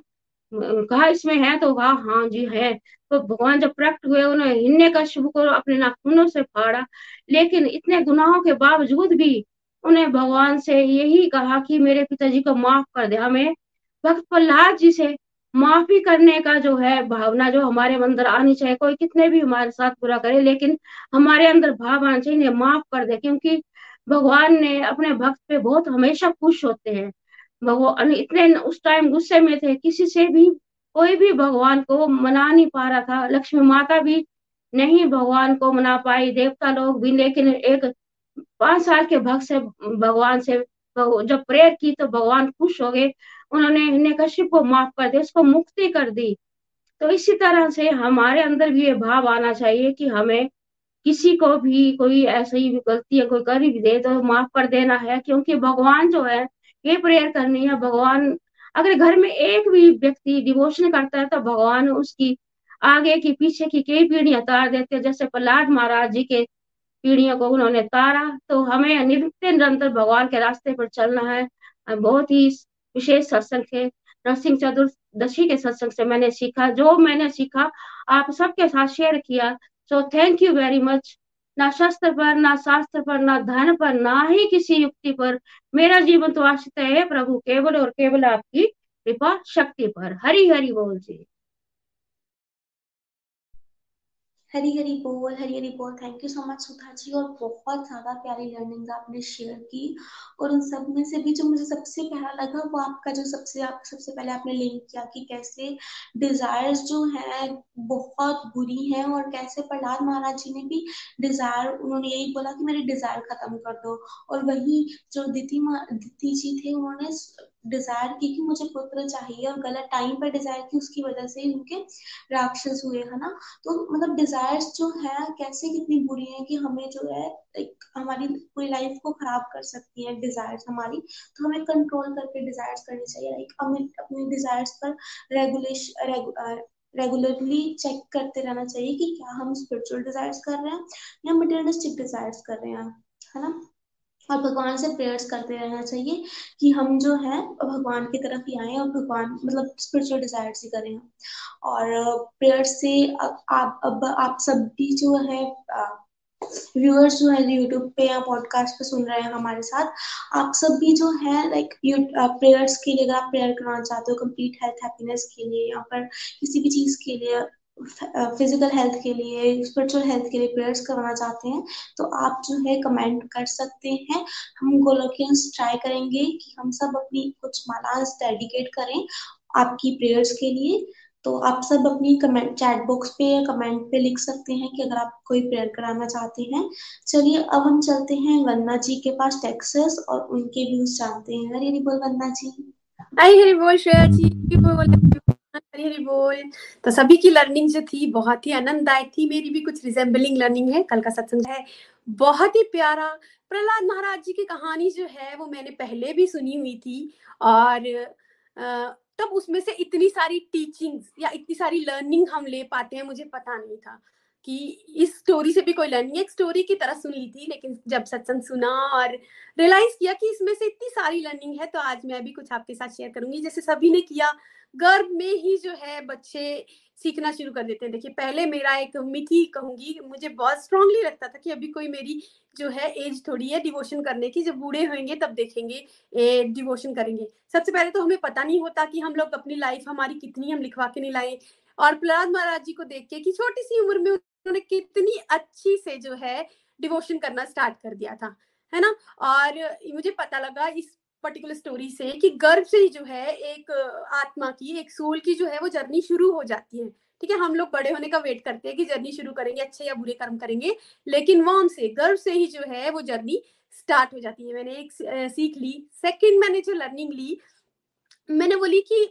कहा इसमें है, तो कहा हाँ जी है। तो भगवान जब प्रकट हुए, उन्होंने हिरण्यकश्यप को अपने नाखूनों से फाड़ा, लेकिन इतने गुनाहों के बावजूद भी उन्हें भगवान से यही कहा कि मेरे पिताजी को माफ कर दे। हमें भक्त प्रहलाद जी से माफी करने का जो है भावना जो हमारे अंदर आनी चाहिए। कोई कितने भी हमारे साथ बुरा करे, लेकिन हमारे अंदर भाव आना चाहिए माफ कर दे, क्योंकि भगवान ने अपने भक्त पे बहुत हमेशा खुश होते हैं। भगवान इतने उस टाइम गुस्से में थे, किसी से भी कोई भी भगवान को मना नहीं पा रहा था। लक्ष्मी माता भी नहीं भगवान को मना पाई, देवता लोग भी। लेकिन एक 5 साल के भक्त से भगवान से जब प्रेयर की तो भगवान खुश हो गए, उन्होंने हिरण्यकश्यप को माफ कर दिया, उसको मुक्ति कर दी। तो इसी तरह से हमारे अंदर भी ये भाव आना चाहिए कि हमें किसी को भी कोई ऐसी गलती है कोई कर भी दे तो माफ कर देना है, क्योंकि भगवान जो है ये प्रेयर करनी है। भगवान अगर घर में एक भी व्यक्ति डिवोशन करता है तो भगवान उसकी आगे की पीछे की कई पीढ़ियां तार देते हैं। जैसे प्रहलाद महाराज जी के पीढ़ियों को उन्होंने तारा। तो हमें नित्य निरंतर भगवान के रास्ते पर चलना है। बहुत ही विशेष सत्संग थे, नरसिंह चतुर्दशी के सत्संग से मैंने सीखा, जो मैंने सीखा आप सबके साथ शेयर किया। So thank you very much. ना शस्त्र पर, ना शास्त्र पर, ना धन पर, ना ही किसी युक्ति पर। मेरा जीवन तो आश्रित है प्रभु केवल और केवल आपकी कृपा शक्ति पर। हरि हरि बोल जी। हरी हरी बोल। Thank you so much Sudha ji, और बहुत ज्यादा प्यारी लर्निंग्स आपने शेयर की। और उन सब में से भी जो मुझे सबसे प्यारा लगा वो आपका जो सबसे पहले आपने लिंक किया कि कैसे डिजायर्स जो है बहुत बुरी हैं, और कैसे प्रहलाद महाराज जी ने भी डिजायर, उन्होंने यही बोला कि मेरी डिजायर खत्म कर दो। और वही जो दिति जी थे, उन्होंने डिजायर की कि मुझे पुत्र चाहिए, और गलत टाइम पर डिजायर की, उसकी वजह से ही उनके राक्षस हुए, है ना। तो मतलब डिजायर्स जो है कैसे कितनी बुरी है कि हमें जो है एक हमारी पूरी लाइफ को खराब कर सकती है डिजायर्स हमारी। तो हमें कंट्रोल करके डिजायर्स करनी चाहिए, लाइक हमें अपने डिजायर्स पर रेगुलरली चेक करते रहना चाहिए कि क्या हम स्पिरिचुअल डिजायर्स कर रहे हैं या मटेरियलिस्टिक डिजायर्स कर रहे हैं, है ना। और भगवान से प्रेयर्स करते रहना चाहिए कि हम जो है भगवान की तरफ ही आए, और भगवान मतलब स्पिरिचुअल डिजायर्स ही करें। और प्रेयर से आप सब भी जो है व्यूअर्स जो है यूट्यूब पे या पॉडकास्ट पे सुन रहे हैं हमारे साथ, आप सब भी जो है लाइक प्रेयर्स के लिए, अगर आप प्रेयर करना चाहते हो कंप्लीट हेल्थ हैप्पीनेस के लिए, या फिर किसी भी चीज के लिए, फिजिकल हेल्थ के लिए, स्पिरिचुअल हेल्थ के लिए प्रेयर्स करना चाहते हैं, तो आप जो है कमेंट कर सकते हैं। हम गोलोकियंस ट्राई करेंगे कि हम सब अपनी कुछ मालास डेडिकेट करें आपकी प्रेयर्स के लिए। तो आप सब अपनी कमेंट चैट बॉक्स पे या कमेंट पे लिख सकते हैं कि अगर आप कोई प्रेयर कराना चाहते हैं। चलिए अब हम चलते हैं वंदना जी के पास टेक्सास, और उनके व्यूज जानते हैं। हरी हरी बोल वंदना जी। हरी हरी बोल श्रेया जी, हरी हरी बोल। तो सभी की लर्निंग जो थी बहुत ही आनंददायक थी। मेरी भी कुछ रिजेंबलिंग लर्निंग है। कल का सत्संग है बहुत ही प्यारा। प्रहलाद महाराज जी की कहानी जो है वो मैंने पहले भी सुनी हुई थी, और तब उसमें से इतनी सारी टीचिंग्स या इतनी सारी लर्निंग हम ले पाते हैं मुझे पता नहीं था कि इस स्टोरी से भी कोई लर्निंग, एक स्टोरी की तरह सुन ली थी, लेकिन जब सत्संग सुना और रियलाइज किया कि इसमें से इतनी सारी लर्निंग है, तो आज मैं भी कुछ आपके साथ शेयर करूंगी। जैसे सभी ने किया, गर्भ में ही जो है बच्चे सीखना शुरू कर देते हैं। देखिए पहले मेरा एक मिथी कहूंगी, मुझे बहुत स्ट्रांगली लगता था कि अभी कोई मेरी जो है एज थोड़ी है डिवोशन करने की, जब बूढ़े होंगे तब देखेंगे डिवोशन करेंगे। सबसे पहले तो हमें पता नहीं होता कि हम लोग अपनी लाइफ हमारी कितनी हम लिखवा के नहीं लाए। और प्रहलाद महाराज जी को देख के कि छोटी सी उम्र में उन्होंने कितनी अच्छी से जो है डिवोशन करना स्टार्ट कर दिया था, है ना। और मुझे पता लगा इस पर्टिकुलर स्टोरी से कि गर्भ से ही जो है एक आत्मा की, एक सोल की जो है वो जर्नी शुरू हो जाती है। ठीक है, हम लोग बड़े होने का वेट करते हैं कि जर्नी शुरू करेंगे, अच्छे या बुरे कर्म करेंगे, लेकिन वॉर्म से, गर्भ से ही जो है वो जर्नी स्टार्ट हो जाती है। मैंने एक सीख ली। सेकंड मैंने जो लर्निंग ली, मैंने बोली कि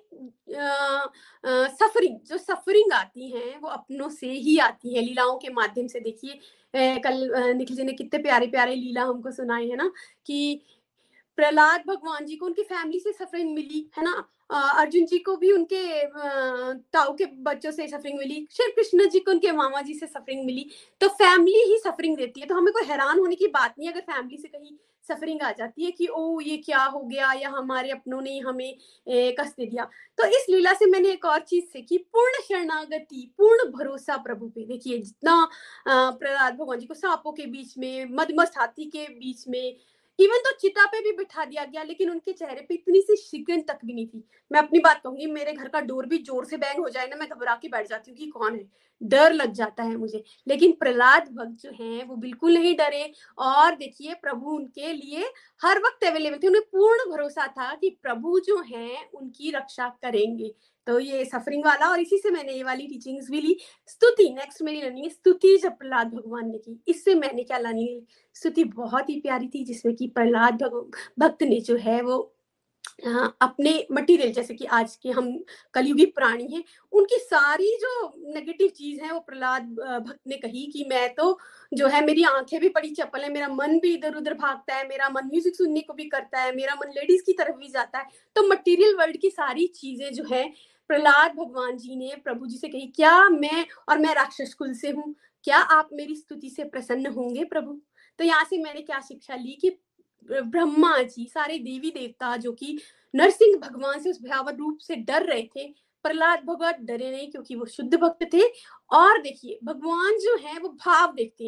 सफरिंग आती है वो अपनों से ही आती है, लीलाओं के माध्यम से। देखिए कल निखिल जी ने कितने प्यारे प्यारे लीला हमको सुनाए, है ना, कि प्रहलाद भगवान जी को उनकी फैमिली से सफरिंग मिली, है ना। अर्जुन जी को भी उनके ताऊ के बच्चों से सफरिंग मिली, श्री कृष्ण जी को उनके मामा जी से सफरिंग मिली। तो फैमिली ही सफरिंग देती है, तो हमें कोई हैरान होने की बात नहीं अगर फैमिली से कहीं सफरिंग आ जाती है कि ओ ये क्या हो गया, या हमारे अपनों ने हमें कष्ट दे दिया। तो इस लीला से मैंने एक और चीज सीखी, पूर्ण शरणागति, पूर्ण भरोसा प्रभु पे। देखिए जितना प्रहलाद भगवान जी को सांपों के बीच में, मदमस्त हाथी के बीच में, इवन तो चिता पे भी बिठा दिया गया, लेकिन उनके चेहरे पे इतनी सी शिकन तक भी नहीं थी। मैं अपनी बात कहूंगी, मेरे घर का डोर भी जोर से बैंग हो जाए ना, मैं घबरा के बैठ जाती हूँ कि कौन है, डर लग जाता है मुझे। लेकिन प्रहलाद भक्त जो हैं वो बिल्कुल नहीं डरे, और देखिए प्रभु उनके लिए हर वक्त अवेलेबल थे। उन्हें पूर्ण भरोसा था कि प्रभु जो हैं उनकी रक्षा करेंगे। तो ये सफरिंग वाला, और इसी से मैंने ये वाली टीचिंग्स भी ली। स्तुति, नेक्स्ट मेरी लर्निंग है स्तुति, जब प्रहलाद भगवान ने की, इससे मैंने क्या लर्निंग ली। स्तुति बहुत ही प्यारी थी, जिसमें कि प्रहलाद भक्त ने जो है वो अपने मटीरियल, जैसे कि आज के हम कलयुगी प्राणी हैं, उनकी सारी जो नेगेटिव चीज है वो प्रहलाद भक्त ने कही कि मैं तो जो है, मेरी आंखें भी बड़ी चपल है, मेरा मन भी इधर उधर भागता है, मेरा मन म्यूजिक सुनने को भी करता है, मेरा मन लेडीज की तरफ भी जाता है। तो मटीरियल वर्ल्ड की सारी चीजें जो है प्रहलाद भगवान जी ने प्रभु जी से कही, क्या मैं राक्षस कुल से हूँ, क्या आप मेरी स्तुति से प्रसन्न होंगे प्रभु। तो यहाँ से मैंने क्या शिक्षा ली कि ब्रह्मा जी, सारे देवी देवता जो कि नरसिंह भगवान से उस भयावह रूप से डर रहे थे, प्रहलाद भगवान डरे नहीं, क्योंकि वो शुद्ध भक्त थे। और देखिए भगवान जो है वो भाव देखते हैं,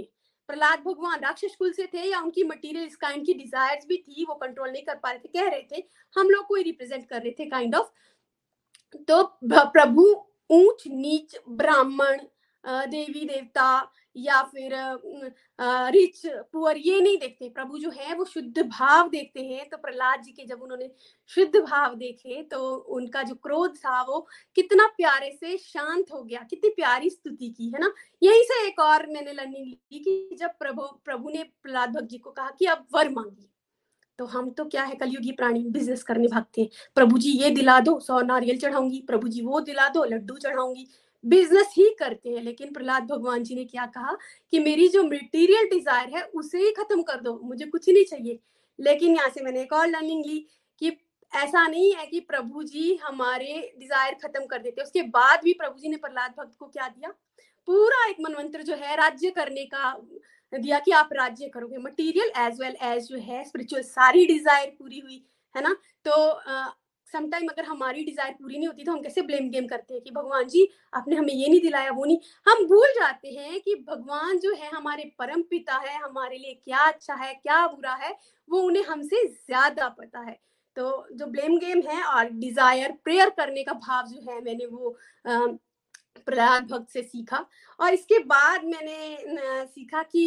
प्रहलाद भगवान राक्षस कुल से थे या उनकी मटेरियल इस काइंड की डिजायर्स भी थी, वो कंट्रोल नहीं कर पा रहे थे, कह रहे थे हम लोग को ही रिप्रेजेंट कर रहे थे काइंड ऑफ। तो प्रभु ऊंच नीच, ब्राह्मण, देवी देवता या फिर रिच पुअर ये नहीं देखते। प्रभु जो है वो शुद्ध भाव देखते हैं। तो प्रहलाद जी के जब उन्होंने शुद्ध भाव देखे तो उनका जो क्रोध था वो कितना प्यारे से शांत हो गया। कितनी प्यारी स्तुति की है ना। यहीं से एक और मैंने लर्निंग ली कि जब प्रभु ने प्रहलाद भक्त जी को कहा कि अब वर मांगिए, तो हम तो क्या है कलयुगी प्राणी, बिजनेस करने भागते हैं। प्रभु जी ये दिला दो, 100 नारियल चढ़ाऊंगी, प्रभु जी वो दिला दो, लड्डू चढ़ाऊंगी, बिजनेस ही करते हैं। लेकिन प्रहलाद भगवान जी ने क्या कहा कि मेरी जो मटेरियल डिजायर है उसे ही खत्म कर दो, मुझे कुछ नहीं चाहिए। लेकिन यहाँ से मैंने एक और लर्निंग ली कि ऐसा नहीं है कि प्रभु जी हमारे डिजायर खत्म कर देते। उसके बाद भी प्रभु जी ने प्रहलाद भक्त को क्या दिया, पूरा एक मनवंतर जो है राज्य करने का दिया कि आप राज्य करोगे, मटेरियल एज वेल एज जो है स्पिरिचुअल, सारी डिजायर पूरी हुई है ना। तो समटाइम अगर हमारी डिजायर पूरी नहीं होती तो हम कैसे ब्लेम गेम करते हैं कि भगवान जी आपने हमें ये नहीं दिलाया, वो नहीं। हम भूल जाते हैं कि भगवान जो है हमारे परम पिता है, हमारे लिए क्या अच्छा है क्या बुरा है वो उन्हें हमसे ज्यादा पता है। तो जो ब्लेम गेम है और डिजायर प्रेयर करने का भाव जो है मैंने वो प्रहलाद भक्त से सीखा। और इसके बाद मैंने सीखा कि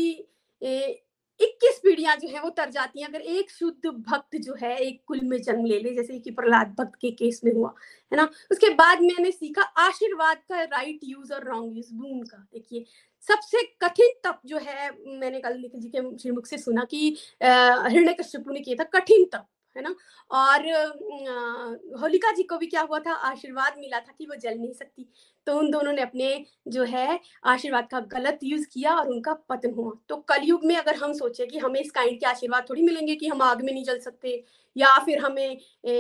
21 पीढ़ियां जो है वो तर जाती हैं अगर एक शुद्ध भक्त जो है एक कुल में जन्म ले ले, जैसे कि प्रहलाद भक्त के केस में हुआ है ना। उसके बाद मैंने सीखा आशीर्वाद का राइट यूज और रॉन्ग यूज, बून का। देखिए सबसे कठिन तप जो है, मैंने कल निखिल जी के श्रीमुख से सुना कि हिरण्यकश्यप ने किया था कठिन तप, है ना। और होलिका जी को भी क्या हुआ था, आशीर्वाद मिला था कि वो जल नहीं सकती, तो उन दोनों ने अपने जो है आशीर्वाद का गलत यूज किया और उनका पतन हुआ। तो कलयुग में अगर हम सोचे कि हमें इस काइंड के आशीर्वाद थोड़ी मिलेंगे कि हम आग में नहीं जल सकते या फिर हमें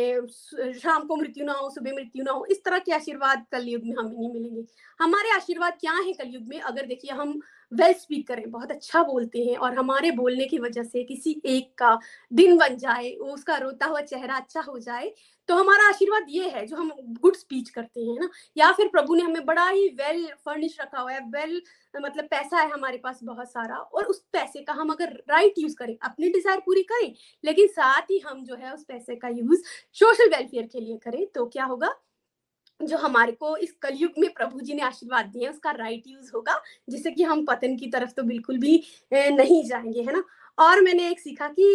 शाम को मृत्यु ना हो सुबह मृत्यु ना हो, इस तरह के आशीर्वाद कलयुग में हमें नहीं मिलेंगे। हमारे आशीर्वाद क्या है कलयुग में, अगर देखिए हम वेल स्पीक करें, बहुत अच्छा बोलते हैं और हमारे बोलने की वजह से किसी एक का दिन बन जाए, उसका रोता हुआ चेहरा अच्छा हो जाए, तो हमारा आशीर्वाद ये है जो हम गुड स्पीच करते हैं ना। या फिर प्रभु ने हमें बड़ा ही वेल फर्निश रखा हुआ है, वेल मतलब पैसा है हमारे पास बहुत सारा, और उस पैसे का हम अगर राइट यूज करें, अपनी डिजायर पूरी करें, लेकिन साथ ही हम जो है उस पैसे का यूज सोशल वेलफेयर के लिए करें, तो क्या होगा, जो हमारे को इस कलयुग में प्रभु जी ने आशीर्वाद दिए उसका राइट यूज होगा, जिससे कि हम पतन की तरफ तो बिल्कुल भी नहीं जाएंगे, है ना। और मैंने एक सीखा कि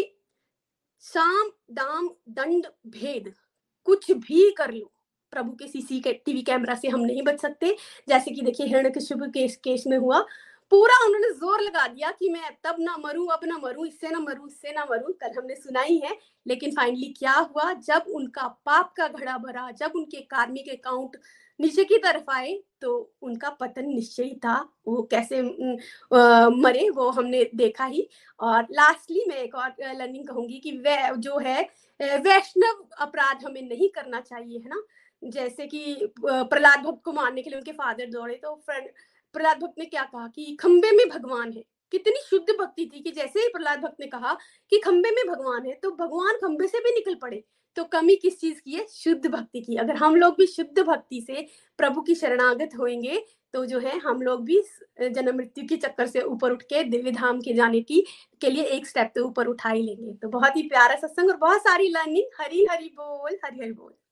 साम दाम दंड भेद कुछ भी कर लो, प्रभु के सीसीटीवी कैमरा से हम नहीं बच सकते। जैसे कि देखिए हिरण्यकश्यप के केस में हुआ, पूरा उन्होंने जोर लगा दिया कि मैं तब ना मरूं, अब ना मरूं, इससे ना मरूं, इससे ना मरूं, कल हमने सुना ही है। लेकिन फाइनली क्या हुआ, जब उनका पाप का घड़ा भरा, जब उनके कार्मिक अकाउंट नीचे की तरफ आए, तो उनका पतन निश्चय ही था। वो कैसे मरे वो हमने देखा ही। और लास्टली मैं एक और लर्निंग कहूंगी कि वह जो है वैष्णव अपराध हमें नहीं करना चाहिए, है ना। जैसे कि प्रहलाद भक्त को मारने के लिए उनके फादर दौड़े, तो प्रहलाद भक्त ने क्या कहा कि खंबे में भगवान है। कितनी शुद्ध भक्ति थी कि जैसे ही प्रहलाद भक्त ने कहा कि खंबे में भगवान है, तो भगवान खंबे से भी निकल पड़े। तो कमी किस चीज की है, शुद्ध भक्ति की। अगर हम लोग भी शुद्ध भक्ति से प्रभु की शरणागत होंगे, तो जो है हम लोग भी जन्म मृत्यु के चक्कर से ऊपर उठ के दिव्य धाम के जाने की के लिए एक स्टेप तो ऊपर उठा ही लेंगे। तो बहुत ही प्यारा सत्संग और बहुत सारी लर्निंग। हरी हरी बोल, हरी हरी बोल।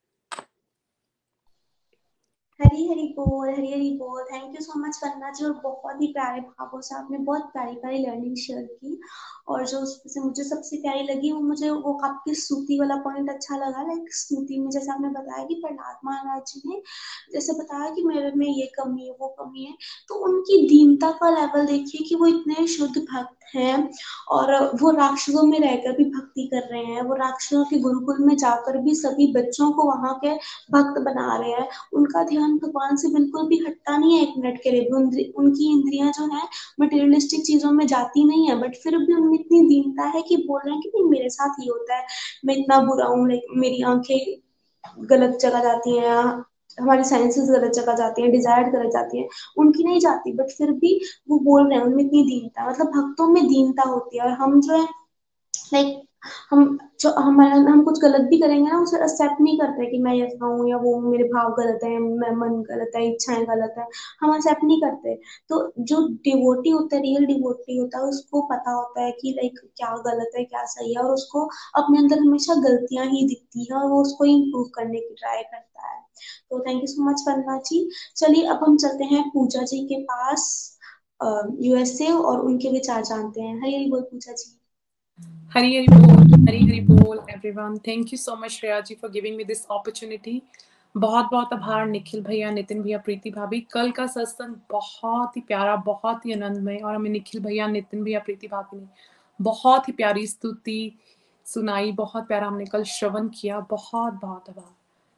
हरी हरी बोल, हरी हरी बोल। Thank you so much Vandana ji, और बहुत ही प्यारे भावों से आपने बहुत प्यारी प्यारी लर्निंग शेयर की। और जो उसमें से मुझे सबसे प्यारी लगी वो आपकी स्तुति वाला पॉइंट अच्छा लगा। लाइक स्तुति में जैसे आपने बताया कि प्रहलाद महाराज जी ने जैसे बताया कि मेरे में ये कमी है वो कमी है, तो उनकी दीनता का लेवल देखिए कि वो इतने शुद्ध भक्त हैं और वो राक्षसों में रहकर भी भक्ति कर रहे हैं। वो राक्षसों के गुरुकुल में जाकर भी सभी बच्चों को वहां के भक्त बना रहे हैं। उनका ध्यान भगवान से बिल्कुल भी हटता नहीं है एक मिनट के लिए भी। उनकी इंद्रियां जो है मटेरियलिस्टिक चीजों में जाती नहीं है, बट फिर भी उनमें इतनी दीनता है कि बोल रहे हैं कि नहीं मेरे साथ ये होता है, मैं इतना बुरा हूँ, मेरी आंखें गलत जगह जाती हैं, हमारी साइंसेस गलत जगह जाती हैं, डिजायर गलत जाती हैं, उनकी नहीं जाती, बट फिर भी वो बोल रहे हैं। उनमें इतनी दीनता, मतलब भक्तों में दीनता होती है। और हम जो है लाइक हम कुछ गलत भी करेंगे ना, उसे एक्सेप्ट नहीं करते कि मैं ऐसा हूँ या वो हूँ, मेरे भाव गलत है, मैं मन गलत है, इच्छाएं गलत है, हम एक्सेप्ट नहीं करते। तो जो डिवोटी होता है, रियल डिवोटी होता है, उसको पता होता है कि लाइक क्या गलत है क्या सही है, और उसको अपने अंदर हमेशा गलतियां ही दिखती है और वो उसको इम्प्रूव करने की ट्राई करता है। तो thank you so much Vandana ji. चलिए अब हम चलते हैं पूजा जी के पास, यूएसए, और उनके विचार जानते हैं। हरी हरी बोल पूजा जी। Hari Hari Bol, Hari Hari Bol, everyone. Thank you so much, Shreya ji, for giving me this opportunity. बहुत बहुत आभार निखिल भैया, नितिन भैया, प्रीति भाभी। कल का सत्संग बहुत ही प्यारा, बहुत ही आनंदमय, और हमें निखिल भैया, नितिन भैया, प्रीति भाभी ने बहुत ही प्यारी स्तुति सुनाई, बहुत प्यारा हमने कल श्रवण किया। बहुत बहुत आभार।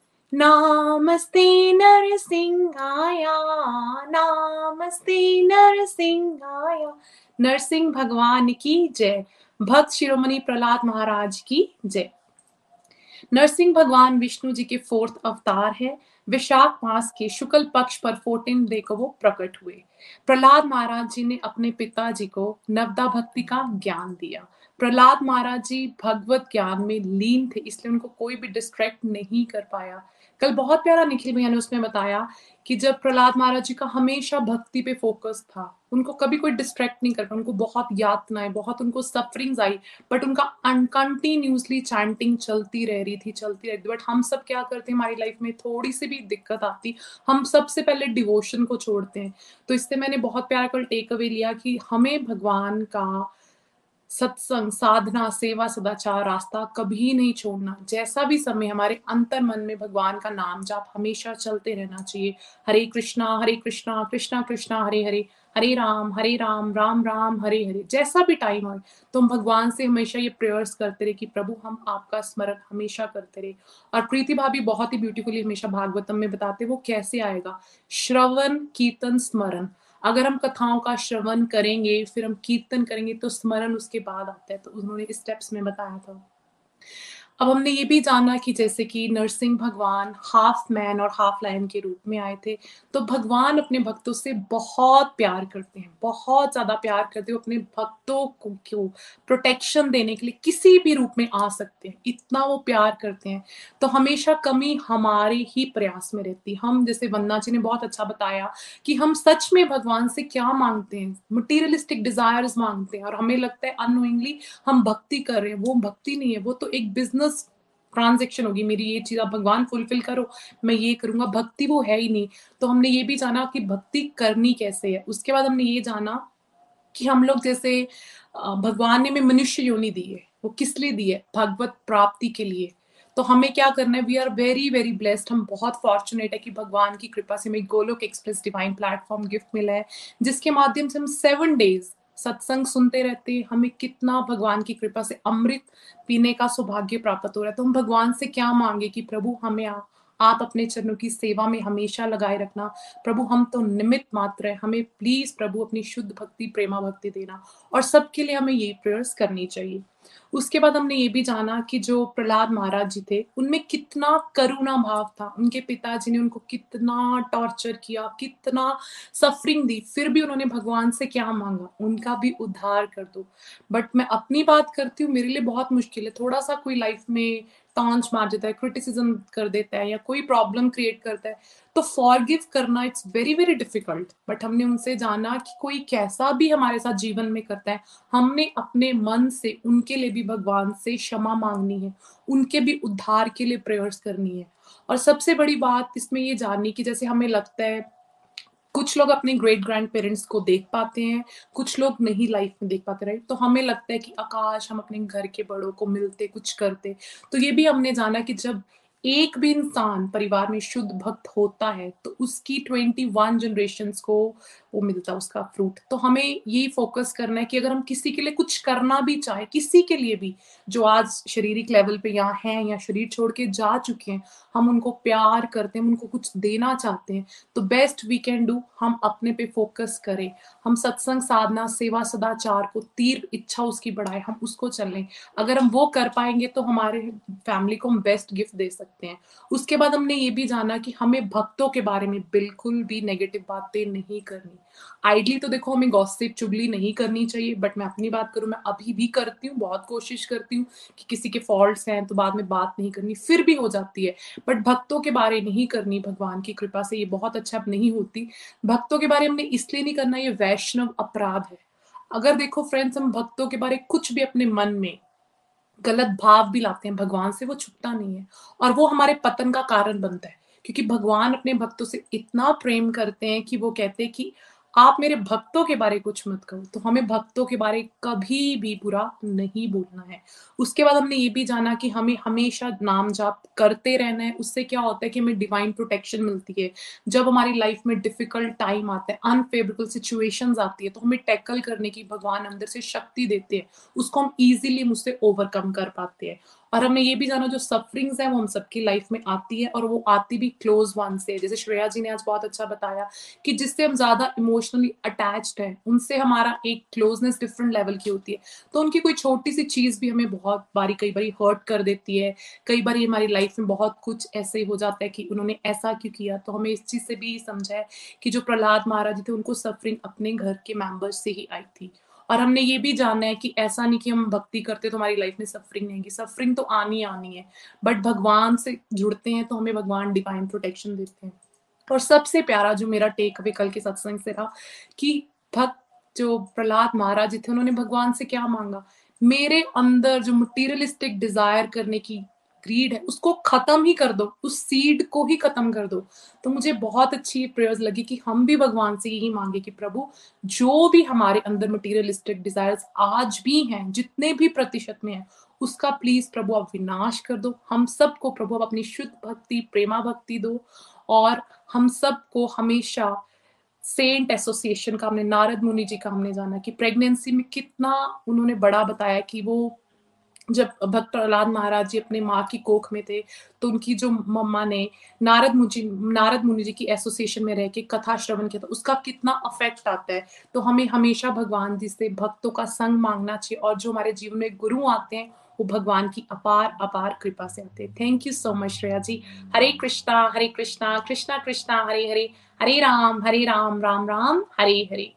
नामस्ते नरसिंहाय, नामस्ते नरसिंहाय। नरसिंह भगवान की जय। भक्त शिरोमणि प्रहलाद महाराज की जय। नरसिंह भगवान विष्णु जी के 4th अवतार है। विशाख मास के शुक्ल पक्ष पर 14 डे को वो प्रकट हुए। प्रहलाद महाराज जी ने अपने पिताजी को नवदा भक्ति का ज्ञान दिया। प्रहलाद महाराज जी भगवत ज्ञान में लीन थे, इसलिए उनको कोई भी डिस्ट्रैक्ट नहीं कर पाया। कल बहुत प्यारा निखिल भैया ने उसमें बताया कि जब प्रहलाद महाराज जी का हमेशा भक्ति पे फोकस था, उनको कभी कोई डिस्ट्रैक्ट नहीं कर पाया। उनको बहुत यातनाएं, बहुत उनको सफरिंग्स आई, बट उनका अनकंटिन्यूसली चैंटिंग चलती रह रही थी। बट हम सब क्या करते हैं, हमारी लाइफ में थोड़ी सी भी दिक्कत आती, हम सबसे पहले डिवोशन को छोड़ते हैं। तो इससे मैंने बहुत प्यारा कल टेक अवे लिया कि हमें भगवान का सत्संग, साधना, सेवा, सदाचार रास्ता कभी नहीं छोड़ना। जैसा भी समय हमारे अंतर मन में भगवान का नाम जाप हमेशा चलते रहना चाहिए। हरे कृष्णा कृष्णा कृष्णा हरे हरे, हरे राम राम राम हरे हरे। जैसा भी टाइम हो, तो हम भगवान से हमेशा ये प्रेयर्स करते रहे कि प्रभु हम आपका स्मरण हमेशा करते रहे। और प्रीति भाभी बहुत ही ब्यूटीफुली हमेशा भागवतम में बताते वो कैसे आएगा, श्रवण कीर्तन स्मरण। अगर हम कथाओं का श्रवण करेंगे, फिर हम कीर्तन करेंगे, तो स्मरण उसके बाद आता है। तो उन्होंने स्टेप्स में बताया था। अब हमने ये भी जाना कि जैसे कि नरसिंह भगवान हाफ मैन और हाफ लायन के रूप में आए थे, तो भगवान अपने भक्तों से बहुत प्यार करते हैं, बहुत ज्यादा प्यार करते हैं। अपने भक्तों को प्रोटेक्शन देने के लिए किसी भी रूप में आ सकते हैं, इतना वो प्यार करते हैं। तो हमेशा कमी हमारे ही प्रयास में रहती है। हम, जैसे वंदना जी ने बहुत अच्छा बताया कि हम सच में भगवान से क्या मांगते हैं, मटीरियलिस्टिक डिजायर्स मांगते हैं, और हमें लगता है अननोइंगली हम भक्ति कर रहे हैं। वो भक्ति नहीं है, वो तो एक बिजनेस ट्रांजेक्शन होगी। मेरी ये चीज आप भगवान फुलफिल करो, मैं ये करूंगा, भक्ति वो है ही नहीं। तो हमने ये भी जाना कि भक्ति करनी कैसे है। उसके बाद हमने ये जाना कि हम लोग जैसे भगवान ने हमें मनुष्य योनि दी है, वो किस लिए दी है, भगवत प्राप्ति के लिए। तो हमें क्या करना है, we are very very blessed, हम बहुत फॉर्चुनेट है कि भगवान की कृपा से हमें Golok express divine platform gift मिला है, जिसके माध्यम से हम 7 days सत्संग सुनते रहते हैं। हमें कितना भगवान की कृपा से अमृत पीने का सौभाग्य प्राप्त हो रहा है। तो हम भगवान से क्या मांगे कि प्रभु हमें आप अपने चरणों की सेवा में हमेशा लगाए रखना। प्रभु हम तो निमित्त मात्र है, हमें प्लीज प्रभु अपनी शुद्ध भक्ति, प्रेमा भक्ति देना। और सबके लिए हमें ये प्रेयर्स करनी चाहिए। उसके बाद हमने ये भी जाना कि जो प्रहलाद महाराज जी थे, उनमें कितना करुणा भाव था। उनके पिताजी ने उनको कितना टॉर्चर किया, कितना सफरिंग दी, फिर भी उन्होंने भगवान से क्या मांगा, उनका भी उद्धार कर दो। बट मैं अपनी बात करती हूँ, मेरे लिए बहुत मुश्किल है। थोड़ा सा कोई लाइफ में टॉन्च मार देता है, क्रिटिसिज्म कर देता है, या कोई प्रॉब्लम क्रिएट करता है, तो फॉरगिव करना it's very very difficult. But हमने उनसे जाना कि कोई कैसा भी हमारे साथ जीवन में करता है, हमने अपने मन से उनके लिए भी भगवान से क्षमा मांगनी है, उनके भी उद्धार के लिए प्रेयर्स करनी है। और सबसे बड़ी बात इसमें ये जाननी कि जैसे हमें लगता है कुछ लोग अपने ग्रेट ग्रैंड पेरेंट्स को देख पाते हैं, कुछ लोग नहीं लाइफ में देख पाते, राइट। तो हमें लगता है कि आकाश हम अपने घर के बड़ों को मिलते, कुछ करते। तो ये भी हमने जाना कि जब एक भी इंसान परिवार में शुद्ध भक्त होता है, तो उसकी 21 जनरेशन्स को वो मिलता है उसका फ्रूट। तो हमें यही फोकस करना है कि अगर हम किसी के लिए कुछ करना भी चाहे, किसी के लिए भी जो आज शारीरिक लेवल पे यहाँ हैं या शरीर छोड़ के जा चुके हैं, हम उनको प्यार करते हैं, उनको कुछ देना चाहते हैं, तो बेस्ट वी कैन डू, हम अपने पे फोकस करें। हम सत्संग, साधना, सेवा, सदाचार को तीर इच्छा उसकी बढ़ाए, हम उसको चलें। अगर हम वो कर पाएंगे तो हमारे फैमिली को हम बेस्ट गिफ्ट दे सकते सकते हैं। उसके बाद हमने ये भी जाना कि हमें भक्तों के बारे में बिल्कुल भी नेगेटिव बातें नहीं करनी। आइडली तो देखो हमें गॉसिप चुगली नहीं करनी चाहिए, बट मैं अपनी बात करूं, मैं अभी भी करती हूँ, बहुत कोशिश करती हूँ कि किसी के फॉल्ट्स हैं तो बाद में बात नहीं करनी, फिर भी हो जाती है, बट भक्तों के बारे नहीं करनी। भगवान की कृपा से ये बहुत अच्छा अब नहीं होती। भक्तों के बारे हमने इसलिए नहीं करना, ये वैष्णव अपराध है। अगर देखो फ्रेंड्स, हम भक्तों के बारे कुछ भी अपने मन में गलत भाव भी लाते हैं भगवान से, वो छुपता नहीं है और वो हमारे पतन का कारण बनता है। क्योंकि भगवान अपने भक्तों से इतना प्रेम करते हैं कि वो कहते हैं कि आप मेरे भक्तों के बारे कुछ मत करो। तो हमें भक्तों के बारे कभी भी बुरा नहीं बोलना है। उसके बाद हमने ये भी जाना कि हमें हमेशा नाम जाप करते रहना है। उससे क्या होता है कि हमें डिवाइन प्रोटेक्शन मिलती है। जब हमारी लाइफ में डिफिकल्ट टाइम आता है, अनफेवरेबल सिचुएशंस आती है, तो हमें टैकल करने की भगवान अंदर से शक्ति देते हैं। उसको हम इजीली मुझसे ओवरकम कर पाते हैं। और हमने ये भी जाना, जो सफरिंग्स है वो हम सबकी लाइफ में आती है और वो आती भी क्लोज वन से। जैसे श्रेया जी ने आज बहुत अच्छा बताया कि जिससे हम ज्यादा इमोशनली अटैच्ड हैं, उनसे हमारा एक क्लोजनेस डिफरेंट लेवल की होती है। तो उनकी कोई छोटी सी चीज भी हमें बहुत बारी कई बारी हर्ट कर देती है। कई बार हमारी लाइफ में बहुत कुछ ऐसे हो जाता है कि उन्होंने ऐसा क्यों किया। तो हमें इस चीज से भी समझा है कि जो प्रहलाद महाराज थे, उनको सफरिंग अपने घर के मेंबर्स से ही आई थी। और हमने ये भी जानना है कि ऐसा नहीं कि हम भक्ति करते तो हमारी लाइफ में सफरिंग नहीं आएगी, सफरिंग तो आनी आनी है, बट भगवान से जुड़ते हैं तो हमें भगवान डिवाइन प्रोटेक्शन देते हैं। और सबसे प्यारा जो मेरा टेक अवे कल के सत्संग से रहा कि भक्त जो प्रहलाद महाराज थे, उन्होंने भगवान से क्या मांगा, मेरे अंदर जो मटीरियलिस्टिक डिजायर करने की ग्रीड है उसको खत्म ही कर दो, उस सीड को ही खत्म कर दो। तो मुझे बहुत अच्छी प्रेयर्स लगी कि हम भी भगवान से यही मांगे कि प्रभु, जो भी हमारे अंदर मटीरियलिस्टिक डिजायर्स आज भी हैं, जितने भी प्रतिशत में है, उसका प्लीज प्रभु आप विनाश कर दो। हम सबको प्रभु आप अपनी शुद्ध भक्ति, प्रेमा भक्ति दो। और हम सबको हमेशा सेंट एसोसिएशन का, हमने नारद मुनि जी का हमने जाना कि प्रेगनेंसी में कितना उन्होंने बड़ा बताया कि वो जब भक्त प्रहलाद महाराज जी अपने माँ की कोख में थे, तो उनकी जो मम्मा ने नारद मुनि जी की एसोसिएशन में रह के कथा श्रवण किया था, उसका कितना अफेक्ट आता है। तो हमें हमेशा भगवान जी से भक्तों का संग मांगना चाहिए। और जो हमारे जीवन में गुरु आते हैं, वो भगवान की अपार अपार कृपा से आते हैं। Thank you so much Shreya ji. Hare Krishna Krishna Krishna Hare Hare, Hare Ram Ram Ram Hare Hare.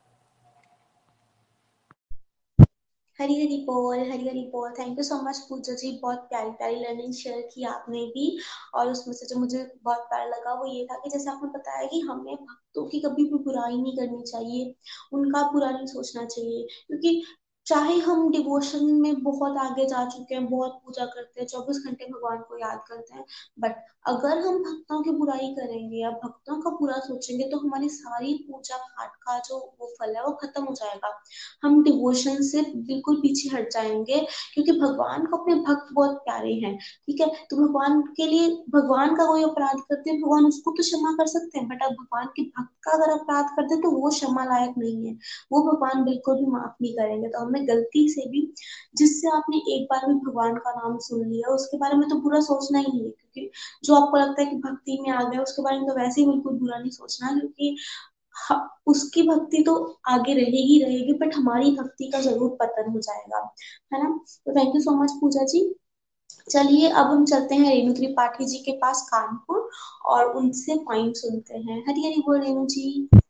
Hari Hari बोल, हरी हरी बोल। Thank you so much Pooja ji, बहुत प्यारी प्यारी लर्निंग शेयर की आपने भी। और उसमें से जो मुझे बहुत प्यारा लगा वो ये था कि जैसे आपने बताया कि हमें भक्तों की कभी भी बुराई नहीं करनी चाहिए, उनका बुरा नहीं सोचना चाहिए। क्योंकि चाहे हम डिवोशन में बहुत आगे जा चुके हैं, बहुत पूजा करते हैं, 24 घंटे भगवान को याद करते हैं, बट अगर हम भक्तों की बुराई करेंगे या भक्तों का बुरा सोचेंगे तो हमारी सारी पूजा पाठ का जो वो फल है वो खत्म हो जाएगा। हम डिवोशन से बिल्कुल पीछे हट जाएंगे। क्योंकि भगवान को अपने भक्त बहुत प्यारे हैं, ठीक है, तो भगवान के लिए, भगवान का कोई अपराध करते हैं भगवान उसको तो क्षमा कर सकते हैं, बट अब भगवान के भक्त का अगर अपराध करते हैं तो वो क्षमा लायक नहीं है, वो भगवान बिल्कुल भी माफ नहीं करेंगे। तो हमें गलती से भी, जिससे आपने एक बार भी भगवान का नाम सुन लिया, उसके बारे में तो बुरा सोचना ही नहीं है। क्योंकि जो आपको लगता है कि भक्ति में आ गया उसके बारे में तो वैसे ही बिल्कुल बुरा नहीं सोचना, क्योंकि उसकी भक्ति तो आगे रहेगी रहेगी, बट हमारी भक्ति का जरूर पतन हो जाएगा, है ना। तो thank you so much Pooja ji. चलिए अब हम चलते हैं रेणु त्रिपाठी जी के पास कानपुर, और उनसे पॉइंट सुनते हैं। हरी हरी बोल रेणु जी।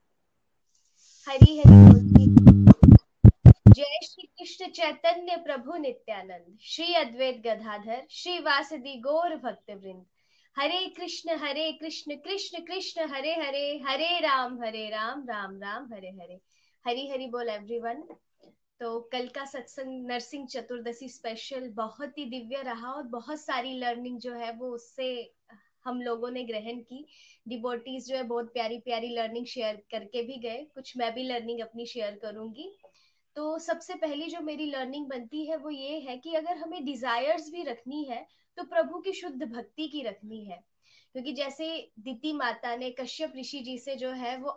हरी हरी बोल जी। जय श्री कृष्ण चैतन्य प्रभु नित्यानंद, श्री अद्वैत गदाधर श्री वासुदेव गौर भक्त वृंद। हरे कृष्ण कृष्ण कृष्ण हरे हरे, हरे राम राम राम हरे हरे। हरी हरी बोल एवरीवन। तो कल का सत्संग नरसिंह चतुर्दशी स्पेशल बहुत ही दिव्य रहा और बहुत सारी लर्निंग जो है वो उससे हम लोगों ने ग्रहण की। डिवोटीज जो है बहुत प्यारी प्यारी लर्निंग शेयर करके भी गए, कुछ मैं भी लर्निंग अपनी शेयर करूंगी। तो सबसे पहली जो मेरी लर्निंग बनती है वो ये है कि अगर हमें डिजायर्स भी रखनी है तो प्रभु की शुद्ध भक्ति की रखनी है। क्योंकि जैसे दिति माता ने कश्यप ऋषि जी से जो है वो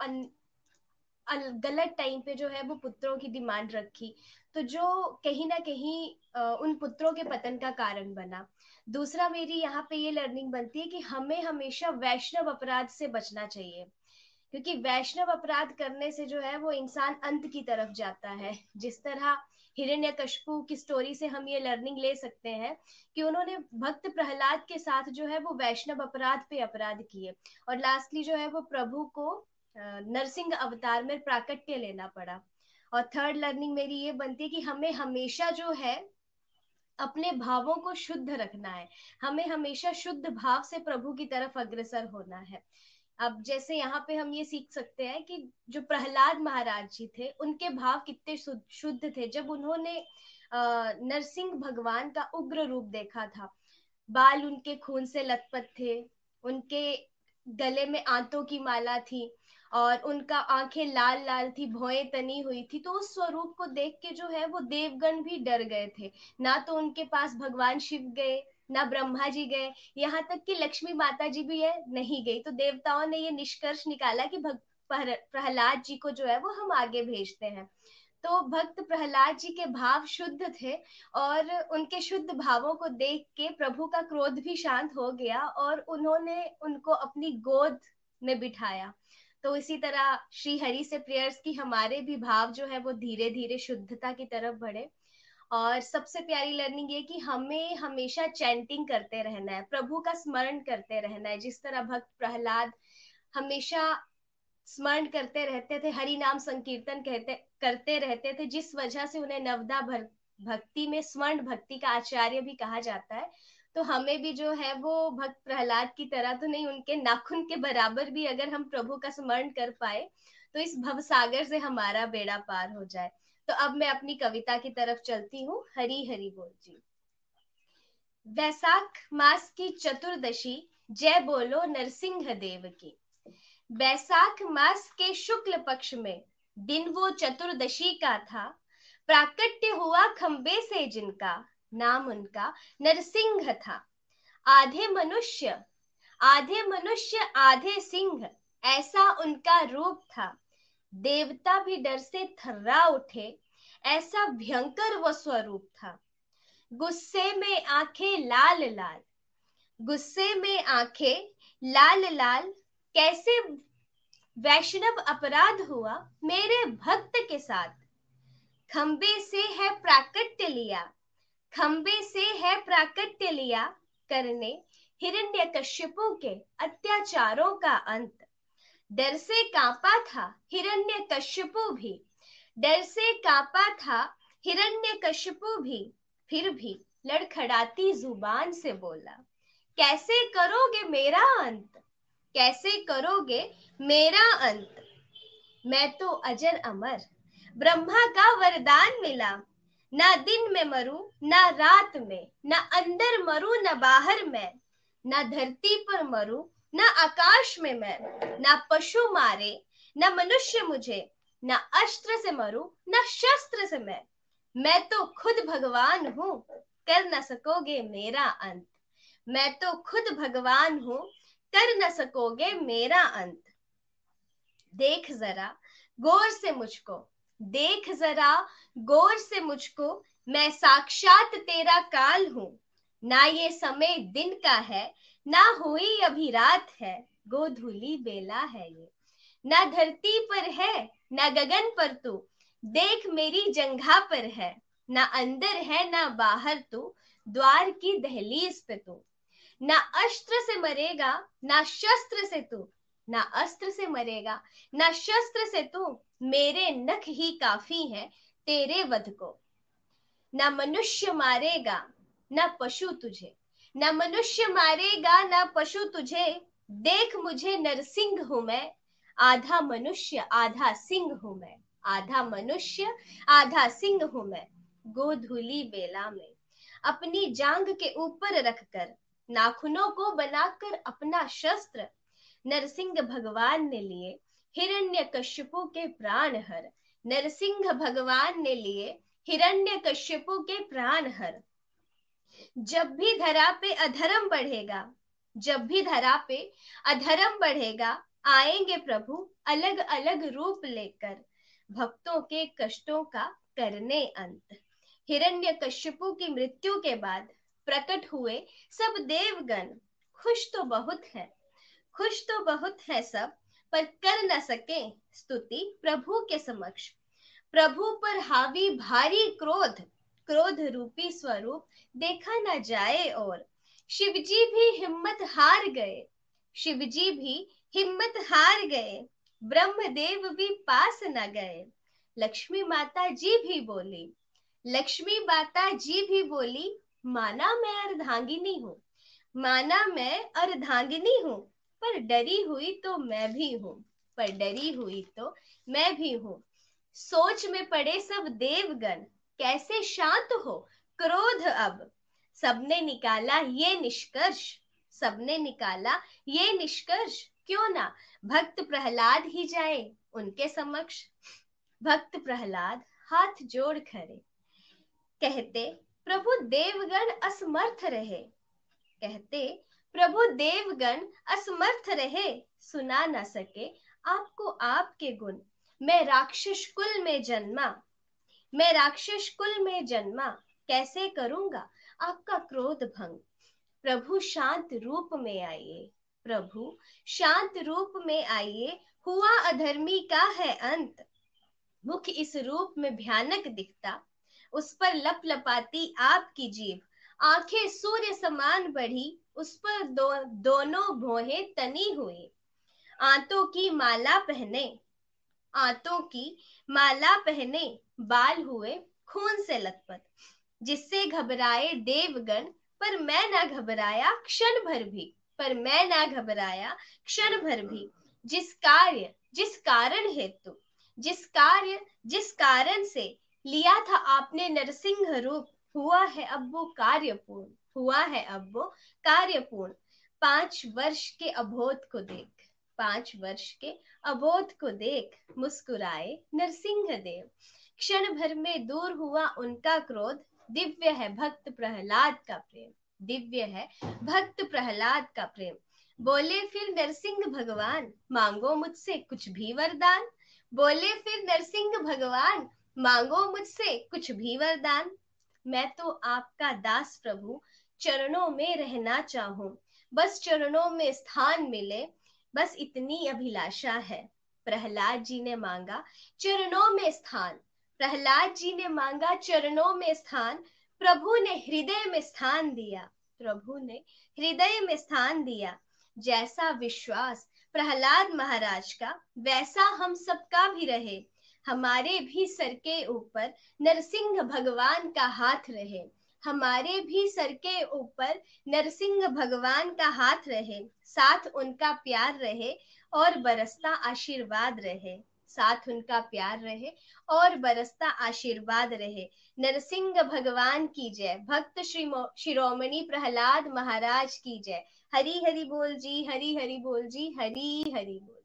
गलत टाइम पे जो है वो पुत्रों की डिमांड रखी, तो जो कहीं ना कहीं उन पुत्रों के पतन का कारण बना। दूसरा मेरी यहाँ पे ये लर्निंग बनती है कि हमें हमेशा वैष्णव अपराध से बचना चाहिए। क्योंकि वैष्णव अपराध करने से जो है वो इंसान अंत की तरफ जाता है। जिस तरह हिरण्यकशिपु की स्टोरी से हम ये लर्निंग ले सकते हैं कि उन्होंने भक्त प्रहलाद के साथ जो है वो वैष्णव अपराध पे अपराध किए और लास्टली जो है वो प्रभु को नरसिंह अवतार में प्राकट्य लेना पड़ा। और थर्ड लर्निंग मेरी ये बनती है कि हमें हमेशा जो है अपने भावों को शुद्ध रखना है, हमें हमेशा शुद्ध भाव से प्रभु की तरफ अग्रसर होना है। अब जैसे यहाँ पे हम ये सीख सकते हैं कि जो प्रहलाद महाराज जी थे उनके भाव कितने शुद्ध थे। जब उन्होंने नरसिंह भगवान का उग्र रूप देखा था, बाल उनके खून से लथपथ थे, उनके गले में आंतों की माला थी और उनका आंखें लाल लाल थी, भौएं तनी हुई थी, तो उस स्वरूप को देख के जो है वो देवगण भी डर गए थे। ना तो उनके पास भगवान शिव गए, ना ब्रह्मा जी गए, यहाँ तक कि लक्ष्मी माता जी भी है नहीं गई। तो देवताओं ने ये निष्कर्ष निकाला कि प्रहलाद जी को जो है वो हम आगे भेजते हैं। तो भक्त प्रहलाद जी के भाव शुद्ध थे और उनके शुद्ध भावों को देख के प्रभु का क्रोध भी शांत हो गया और उन्होंने उनको अपनी गोद में बिठाया। तो इसी तरह श्री हरि से प्रेयर्स की हमारे भी भाव जो है वो धीरे धीरे शुद्धता की तरफ बढ़े। और सबसे प्यारी लर्निंग ये कि हमें हमेशा चैंटिंग करते रहना है, प्रभु का स्मरण करते रहना है। जिस तरह भक्त प्रहलाद हमेशा स्मरण करते रहते थे, हरि नाम संकीर्तन करते रहते थे, जिस वजह से उन्हें नवदा भक्ति में स्वर्ण भक्ति का आचार्य भी कहा जाता है। तो हमें भी जो है वो भक्त प्रहलाद की तरह तो नहीं, उनके नाखून के बराबर भी अगर हम प्रभु का स्मरण कर पाए तो इस भवसागर से हमारा बेड़ा पार हो जाए। तो अब मैं अपनी कविता की तरफ चलती हूँ। हरी हरी बोल जी। वैशाख मास की चतुर्दशी, जय बोलो नरसिंह देव की। वैशाख मास के शुक्ल पक्ष में दिन वो चतुर्दशी का था, प्राकट्य हुआ खंबे से जिनका, नाम उनका नरसिंह था। आधे मनुष्य आधे सिंह, ऐसा उनका रूप था। देवता भी डर से थर्रा उठे, ऐसा भयंकर वो स्वरूप था। गुस्से में आंखें लाल लाल, गुस्से में आंखें लाल लाल, कैसे वैष्णव अपराध हुआ मेरे भक्त के साथ। खंबे से है प्राकट्य लिया, खंबे से है प्राकट्य लिया, करने हिरण्यकश्यपु के अत्याचारों का अंत। डर से कांपा था हिरण्यकश्यपु भी, डर से कांपा था हिरण्यकश्यपु भी, फिर भी लड़खड़ाती जुबान से बोला, कैसे करोगे मेरा अंत, कैसे करोगे मेरा अंत। मैं तो अजर अमर, ब्रह्मा का वरदान मिला। ना दिन में मरूं ना रात में, ना अंदर मरूं ना बाहर में, ना धरती पर मरूं ना आकाश में मैं। ना पशु मारे ना मनुष्य मुझे, ना अस्त्र से मरूं ना शस्त्र से मैं तो खुद भगवान हूं, कर न सकोगे मेरा अंत। मैं तो खुद भगवान हूं, कर न सकोगे मेरा अंत। देख जरा गौर से मुझको, देख जरा गौर से मुझको, मैं साक्षात तेरा काल हूं। ना ये समय दिन का है, ना हुई अभी रात है, गोधूली बेला है ये। ना धरती पर है ना गगन पर तू, देख मेरी जंघा पर है। ना अंदर है ना बाहर तू, द्वार की दहलीज पे तू। ना अस्त्र से मरेगा ना शस्त्र से तू, ना अस्त्र से मरेगा ना शस्त्र से तू, मेरे नख ही काफी है तेरे वध को। ना मनुष्य मारेगा ना पशु तुझे, ना मनुष्य मारेगा ना पशु तुझे, देख मुझे नरसिंह हूं मैं, आधा मनुष्य आधा सिंह हूं मैं। आधा मनुष्य आधा सिंह हूं मैं, गोधूली बेला में। अपनी जांग के ऊपर रखकर, नाखूनों को बनाकर अपना शस्त्र, नरसिंह भगवान ने लिए हिरण्यकश्यपु के प्राण हर। नरसिंह भगवान ने लिए हिरण्यकश्यपु के प्राण हर। जब भी धरा पे अधर्म बढ़ेगा, जब भी धरा पे अधर्म बढ़ेगा, आएंगे प्रभु अलग अलग रूप लेकर, भक्तों के कष्टों का करने अंत। हिरण्यकश्यपु की मृत्यु के बाद प्रकट हुए सब देवगण, खुश तो बहुत है, खुश तो बहुत है सब, पर कर न सके स्तुति प्रभु के समक्ष। प्रभु पर हावी भारी क्रोध, क्रोध रूपी स्वरूप देखा न जाए और। शिवजी भी हिम्मत हार गए, शिवजी भी हिम्मत हार गए, ब्रह्मदेव भी पास न गए। लक्ष्मी माता जी भी बोली, लक्ष्मी माता जी भी बोली, माना मैं अर्धांगिनी हूँ, माना मैं अर्धांगिनी हूँ, पर डरी हुई तो मैं भी हूँ, पर डरी हुई तो मैं भी हूँ। सोच में पड़े सब देवगण, कैसे शांत हो क्रोध अब। सबने निकाला ये निष्कर्ष, सबने निकाला ये निष्कर्ष, क्यों ना भक्त प्रहलाद ही जाए उनके समक्ष। भक्त प्रहलाद हाथ जोड़ खड़े, कहते प्रभु देवगण असमर्थ रहे, कहते प्रभु देवगण असमर्थ रहे, सुना न सके आपको आपके गुण। मैं राक्षस कुल में जन्मा, मैं राक्षस कुल में जन्मा, कैसे करूंगा आपका क्रोध भंग। प्रभु शांत रूप में आइए, प्रभु शांत रूप में आइए, हुआ अधर्मी का है अंत। मुख इस रूप में भयानक दिखता, उस पर लप लपाती आपकी जीभ। आंखें सूर्य समान बढ़ी, उस पर दोनों भौहें तनी हुई। आंतों की माला पहने, आंतों की माला पहने, बाल हुए खून से लथपथ। जिससे घबराए देवगण, पर मैं ना घबराया क्षण भर भी, पर मैं ना घबराया क्षण भर भी। जिस कार्य जिस कारण हेतु, जिस कारण से लिया था आपने नरसिंह रूप, हुआ है अब वो कार्यपूर्ण, हुआ है अब वो कार्यपूर्ण। 5 वर्ष के अबोध को देख, 5 वर्ष के अबोध को देख, मुस्कुराए नरसिंह देव। क्षण भर में दूर हुआ उनका क्रोध, दिव्य है भक्त प्रहलाद का प्रेम, दिव्य है भक्त प्रहलाद का प्रेम। बोले फिर नरसिंह भगवान, मांगो मुझसे कुछ भी वरदान। बोले फिर नरसिंह भगवान, मांगो मुझसे कुछ भी वरदान। मैं तो आपका दास प्रभु, चरणों में रहना चाहूं, बस चरणों में स्थान मिले, बस इतनी अभिलाषा है। प्रहलाद जी ने मांगा चरणों में स्थान, प्रहलाद जी ने मांगा चरणों में स्थान। प्रभु ने हृदय में स्थान दिया, प्रभु ने हृदय में स्थान दिया। जैसा विश्वास प्रहलाद महाराज का, वैसा हम सबका भी रहे। हमारे भी सर के ऊपर नरसिंह भगवान का हाथ रहे, हमारे भी सर के ऊपर नरसिंह भगवान का हाथ रहे। साथ उनका प्यार रहे और बरसता आशीर्वाद रहे, साथ उनका प्यार रहे और बरसता आशीर्वाद रहे। नरसिंह भगवान की जय, भक्त शिरोमणि प्रहलाद महाराज की जय। हरि हरि बोल जी, हरि हरि बोल जी, हरि हरि बोल।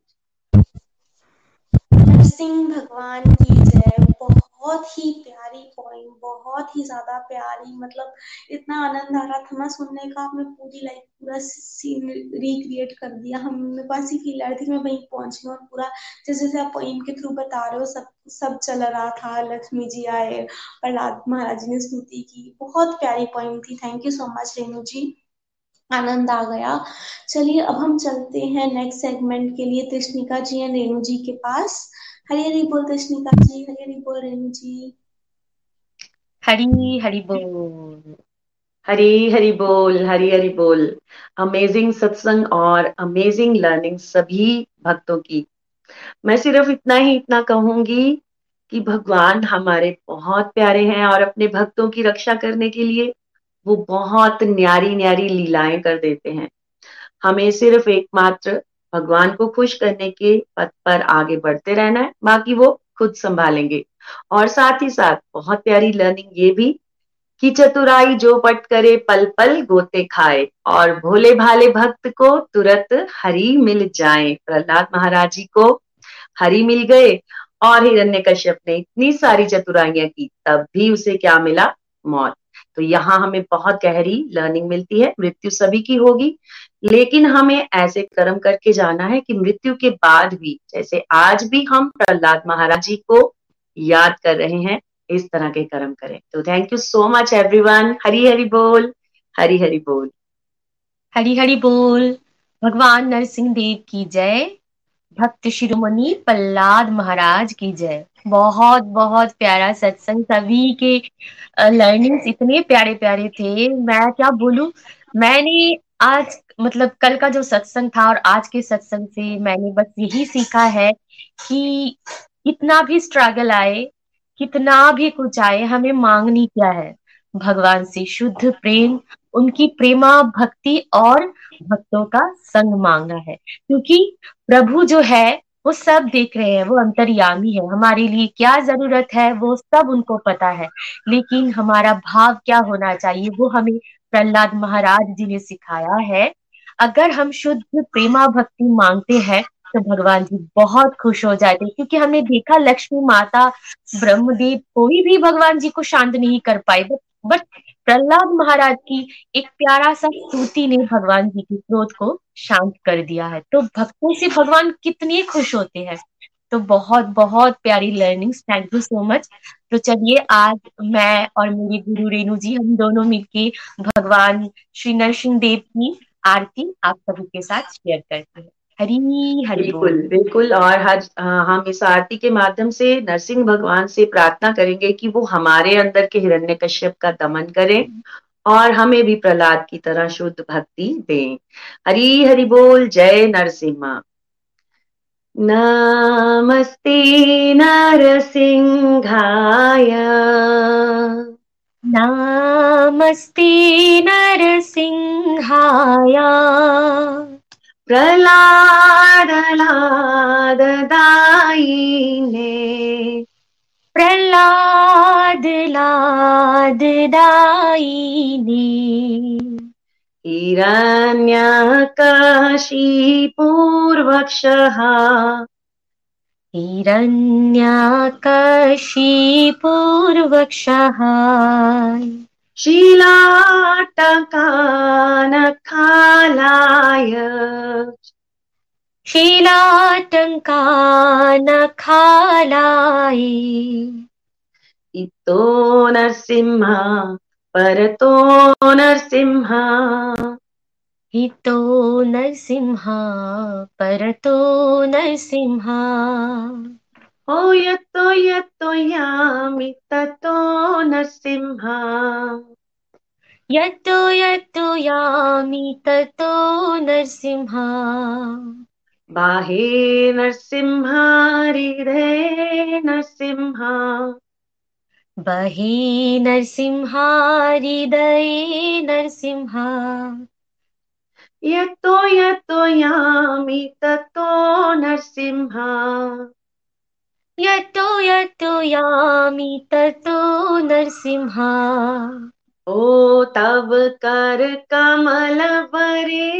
नरसिंह भगवान की जय। बहुत ही प्यारी पॉइंट, बहुत ही ज्यादा प्यारी, मतलब इतना आनंद आ रहा था ना सुनने का। आपने पूरी लाइफ पूरा सीन रिक्रिएट कर दिया। मेरे पास ही फील आ रही थी मैं वहीं पहुंच गई, और पूरा जैसे जैसे आप पॉइंट के थ्रू बता रहे हो सब चल रहा था। लक्ष्मी जी आए, प्रहलाद महाराज जी ने स्तुति की, बहुत प्यारी पॉइंट थी। Thank you so much Renu ji, आनंद आ गया। चलिए अब हम चलते हैं नेक्स्ट सेगमेंट के लिए कृष्णिका जी एंड रेणु जी के पास। हरी हरी बोल कृष्णिका जी, हरी हरी बोल रेणु जी। हरी हरी बोल, हरी हरी बोल, हरी हरी बोल। अमेजिंग सत्संग और अमेजिंग लर्निंग सभी भक्तों की। मैं सिर्फ इतना कहूंगी कि भगवान हमारे बहुत प्यारे हैं और अपने भक्तों की रक्षा करने के लिए वो बहुत न्यारी न्यारी लीलाएं कर देते हैं। हमें सिर्फ एकमात्र भगवान को खुश करने के पथ पर आगे बढ़ते रहना है, बाकी वो खुद संभालेंगे। और साथ ही साथ बहुत प्यारी लर्निंग ये भी कि चतुराई जो पट करे पल पल गोते खाए, और भोले भाले भक्त को तुरंत हरि मिल जाए। प्रहलाद महाराज जी को हरि मिल गए और हिरण्यकश्यप ने इतनी सारी चतुराइयां की, तब भी उसे क्या मिला? मौत। तो यहाँ हमें बहुत गहरी लर्निंग मिलती है। मृत्यु सभी की होगी, लेकिन हमें ऐसे कर्म करके जाना है कि मृत्यु के बाद भी, जैसे आज भी हम प्रहलाद महाराज जी को याद कर रहे हैं, इस तरह के कर्म करें। तो thank you so much everyone. Hari Hari बोल, हरी हरी बोल, हरी हरी बोल। भगवान नरसिंह देव की जय, भक्त शिरोमणि प्रहलाद महाराज की जय। बहुत बहुत प्यारा सत्संग, सभी के लर्निंग्स इतने प्यारे प्यारे थे, मैं क्या बोलूं। मैंने आज मतलब कल का जो सत्संग था और आज के सत्संग से मैंने बस यही सीखा है कि कितना भी स्ट्रगल आए, कितना भी कुछ आए, हमें मांगनी क्या है? भगवान से शुद्ध प्रेम, उनकी प्रेमा भक्ति और भक्तों का संग मांगना है। क्योंकि प्रभु जो है वो सब देख रहे हैं, वो अंतर्यामी है, हमारे लिए क्या जरूरत है वो सब उनको पता है। लेकिन हमारा भाव क्या होना चाहिए वो हमें प्रहलाद महाराज जी ने सिखाया है। अगर हम शुद्ध प्रेमा भक्ति मांगते हैं तो भगवान जी बहुत खुश हो जाते हैं। क्योंकि हमने देखा लक्ष्मी माता, ब्रह्मदेव, कोई भी भगवान जी को शांत नहीं कर पाए, बट प्रहलाद महाराज की एक प्यारा सा स्तुति ने भगवान जी के क्रोध को शांत कर दिया है। तो भक्तों से भगवान कितने खुश होते हैं। तो बहुत बहुत प्यारी learnings, thank you so much. तो चलिए आज मैं और मेरी गुरु रेणु जी हम दोनों मिलके भगवान श्री नरसिंह देव की आरती आप सभी के साथ शेयर करते हैं। हरी हरि बोल। बिल्कुल बिल्कुल। और हम इस आरती के माध्यम से नरसिंह भगवान से प्रार्थना करेंगे कि वो हमारे अंदर के हिरण्यकश्यप का दमन करें और हमें भी प्रहलाद की तरह शुद्ध भक्ति दें। हरी हरि बोल। जय नरसिम्हा। नमस्ते नरसिंहाय, नमस्ते नरसिंहाय, प्रहलाद दायिने, प्रहलाद लाद दायिने, हिरण्यकशिपूर्वक्षः, हिरण्यकशिपूर्वक्षः, शीलाटकानखालाय, शीलाटङ्कानखालाय, इतो नरसिंहा परतो नरसिंहा, हितो नरसिंहा परतो नरसिंहा, ओ यतो यतो यामि ततो नरसिंहा, यतो यतो यामि ततो नरसिंहा, बाहे नरसिंहा हृदये नरसिंहा, बहि नरसिंहा हृदये नरसिंहा, यतो यतो यामि ततो नरसिंहा, यतो यतो यामि ततो नरसिंहा, ओ तव कर कमल बरे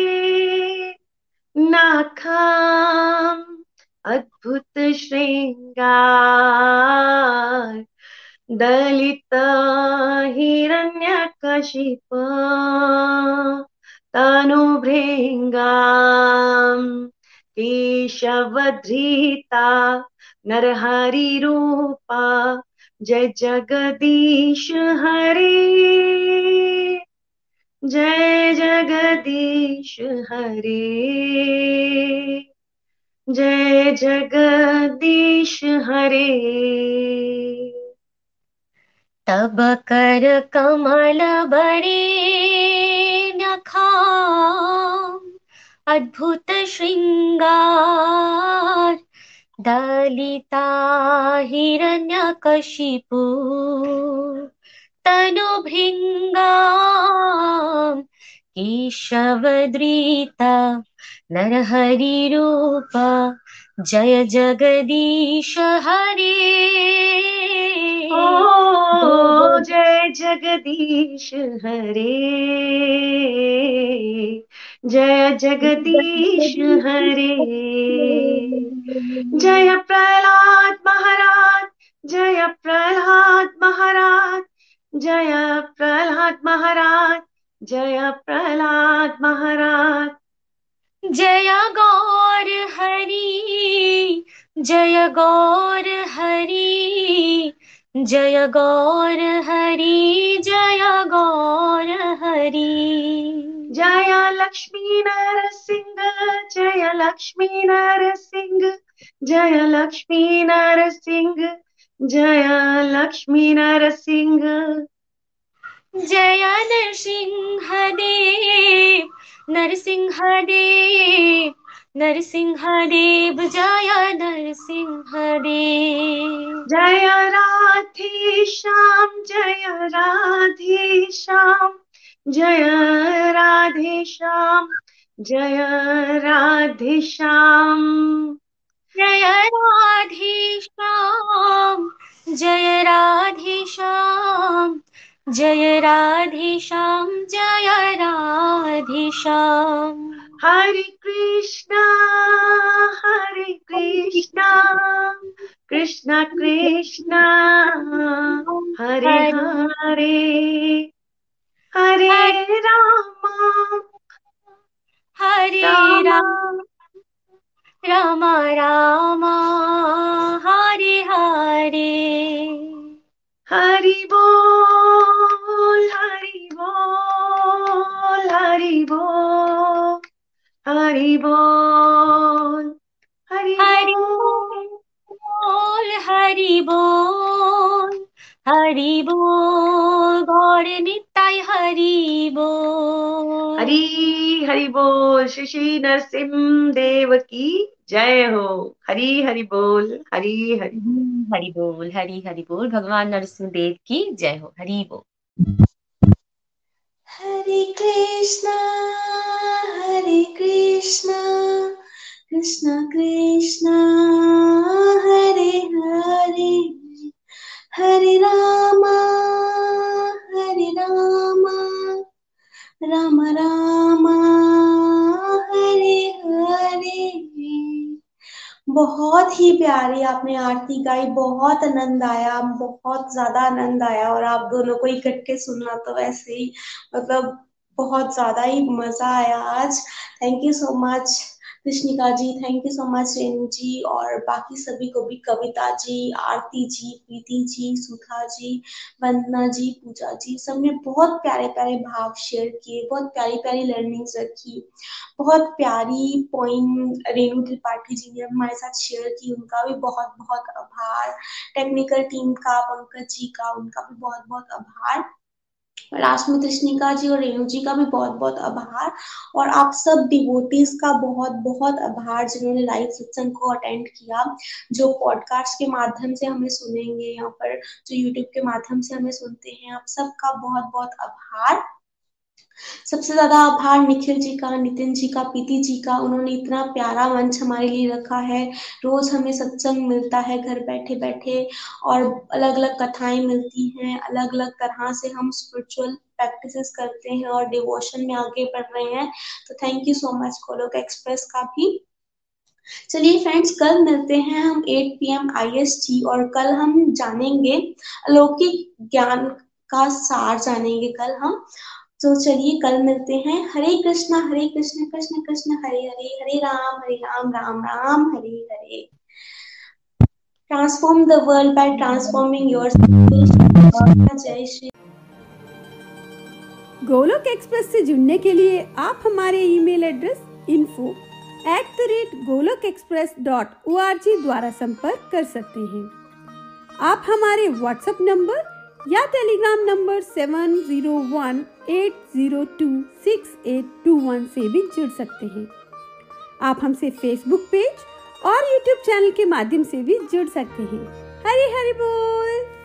नाखाम अद्भुत श्रृंगार, दलित हिरण्यकशिप तनुभृंगाम, केशवधृता नरहरि रूपा, जय जगदीश हरे, जय जगदीश हरे, जय जगदीश हरे। तब कर कमल बड़े नखाम, अद्भुत श्रृंगार, दलिता हिरण्यकशिपु तनुभृंगाम, केशवधृता नरहरि रूपा, जय जगदीश हरे, ओ जय जगदीश हरे, जय जगदीश हरे, जय प्रहलाद महाराज, जय प्रहलाद महाराज, जय प्रहलाद महाराज, जय प्रहलाद महाराज, जय गौर हरि, जय गौर हरि, जय गौर हरि, जय गौर हरि, जय लक्ष्मी नरसिंह, जय लक्ष्मी नरसिंह, जय लक्ष्मी नरसिंह, जय लक्ष्मी नरसिंह। जय नरसिंहदेव, नरसिंहदेव, नरसिंहदेव, जय नरसिंहदेव। जय राधे श्याम, जय राधे श्याम, जय राधे श्याम, जय राधे श्याम। जय राधे श्याम, जय राधे श्याम, जय राधे श्याम, जय राधे श्याम। हरे कृष्णा कृष्णा कृष्णा हरे हरे, हरे रामा हरे रामा राम राम हरे हरे। हरि बोल, हरि बोल, हरि बोल, हरि बोल, हरि हरि बोल। बोल, हरि बोल, हरि बोल, गौर निताय हरि बोल। हरि हरि बोल। श्री श्री नरसिंह देव की जय हो। हरि हरि बोल, हरि हरि हरि बोल, हरि हरि बोल। भगवान नरसिंह देव की जय हो। हरि बोल। हरे कृष्णा कृष्णा कृष्णा हरे हरे, हरे रामा राम राम हरे हरे। बहुत ही प्यारी आपने आरती गाई, बहुत आनंद आया, बहुत ज्यादा आनंद आया। और आप दोनों को इकट्ठे सुनना तो वैसे ही मतलब बहुत ज्यादा ही मजा आया आज। Thank you so much Krishnika ji, thank you so much Renu ji, और बाकी सभी को भी, कविता जी, आरती जी, प्रीति जी, सुधा जी, वंदना जी, पूजा जी, सबने बहुत प्यारे प्यारे भाव शेयर किए, बहुत प्यारी प्यारी लर्निंग्स रखी, बहुत प्यारी पॉइंट रेणु त्रिपाठी जी ने हमारे साथ शेयर की, उनका भी बहुत बहुत आभार। टेक्निकल टीम का, पंकज जी का, उनका भी बहुत बहुत आभार। लास्ट में कृष्णिका जी और रेणु जी का भी बहुत बहुत आभार, और आप सब डिवोटीज का बहुत बहुत आभार जिन्होंने लाइव सत्संग को अटेंड किया, जो पॉडकास्ट के माध्यम से हमें सुनेंगे, यहाँ पर जो यूट्यूब के माध्यम से हमें सुनते हैं, आप सबका बहुत बहुत आभार। सबसे ज्यादा आभार निखिल जी का, नितिन जी का, प्रीति जी का, उन्होंने इतना प्यारा मंच हमारे लिए रखा है। रोज हमें सत्संग मिलता है घर बैठे बैठे, और अलग अलग कथाएं मिलती हैं, अलग अलग तरह से हम स्पिरिचुअल प्रैक्टिसेस करते हैं और डिवोशन में आगे बढ़ रहे हैं। तो thank you so much Golok express का भी। चलिए फ्रेंड्स, कल मिलते हैं हम 8 PM IST, और कल हम जानेंगे अलौकिक ज्ञान का सार जानेंगे कल हम। तो चलिए कल मिलते हैं। Hare Krishna Krishna Krishna Hare Hare, Hare Ram Ram Ram Hare Hare. Transform the world by transforming yourself. जय श्री। गोलोक एक्सप्रेस से जुड़ने के लिए आप हमारे ईमेल एड्रेस info@golokexpress.org द्वारा संपर्क कर सकते हैं। आप हमारे व्हाट्सएप नंबर या टेलीग्राम नंबर 7018026821 से भी जुड़ सकते हैं। आप हमसे फेसबुक पेज और यूट्यूब चैनल के माध्यम से भी जुड़ सकते हैं। हरि हरि बोल।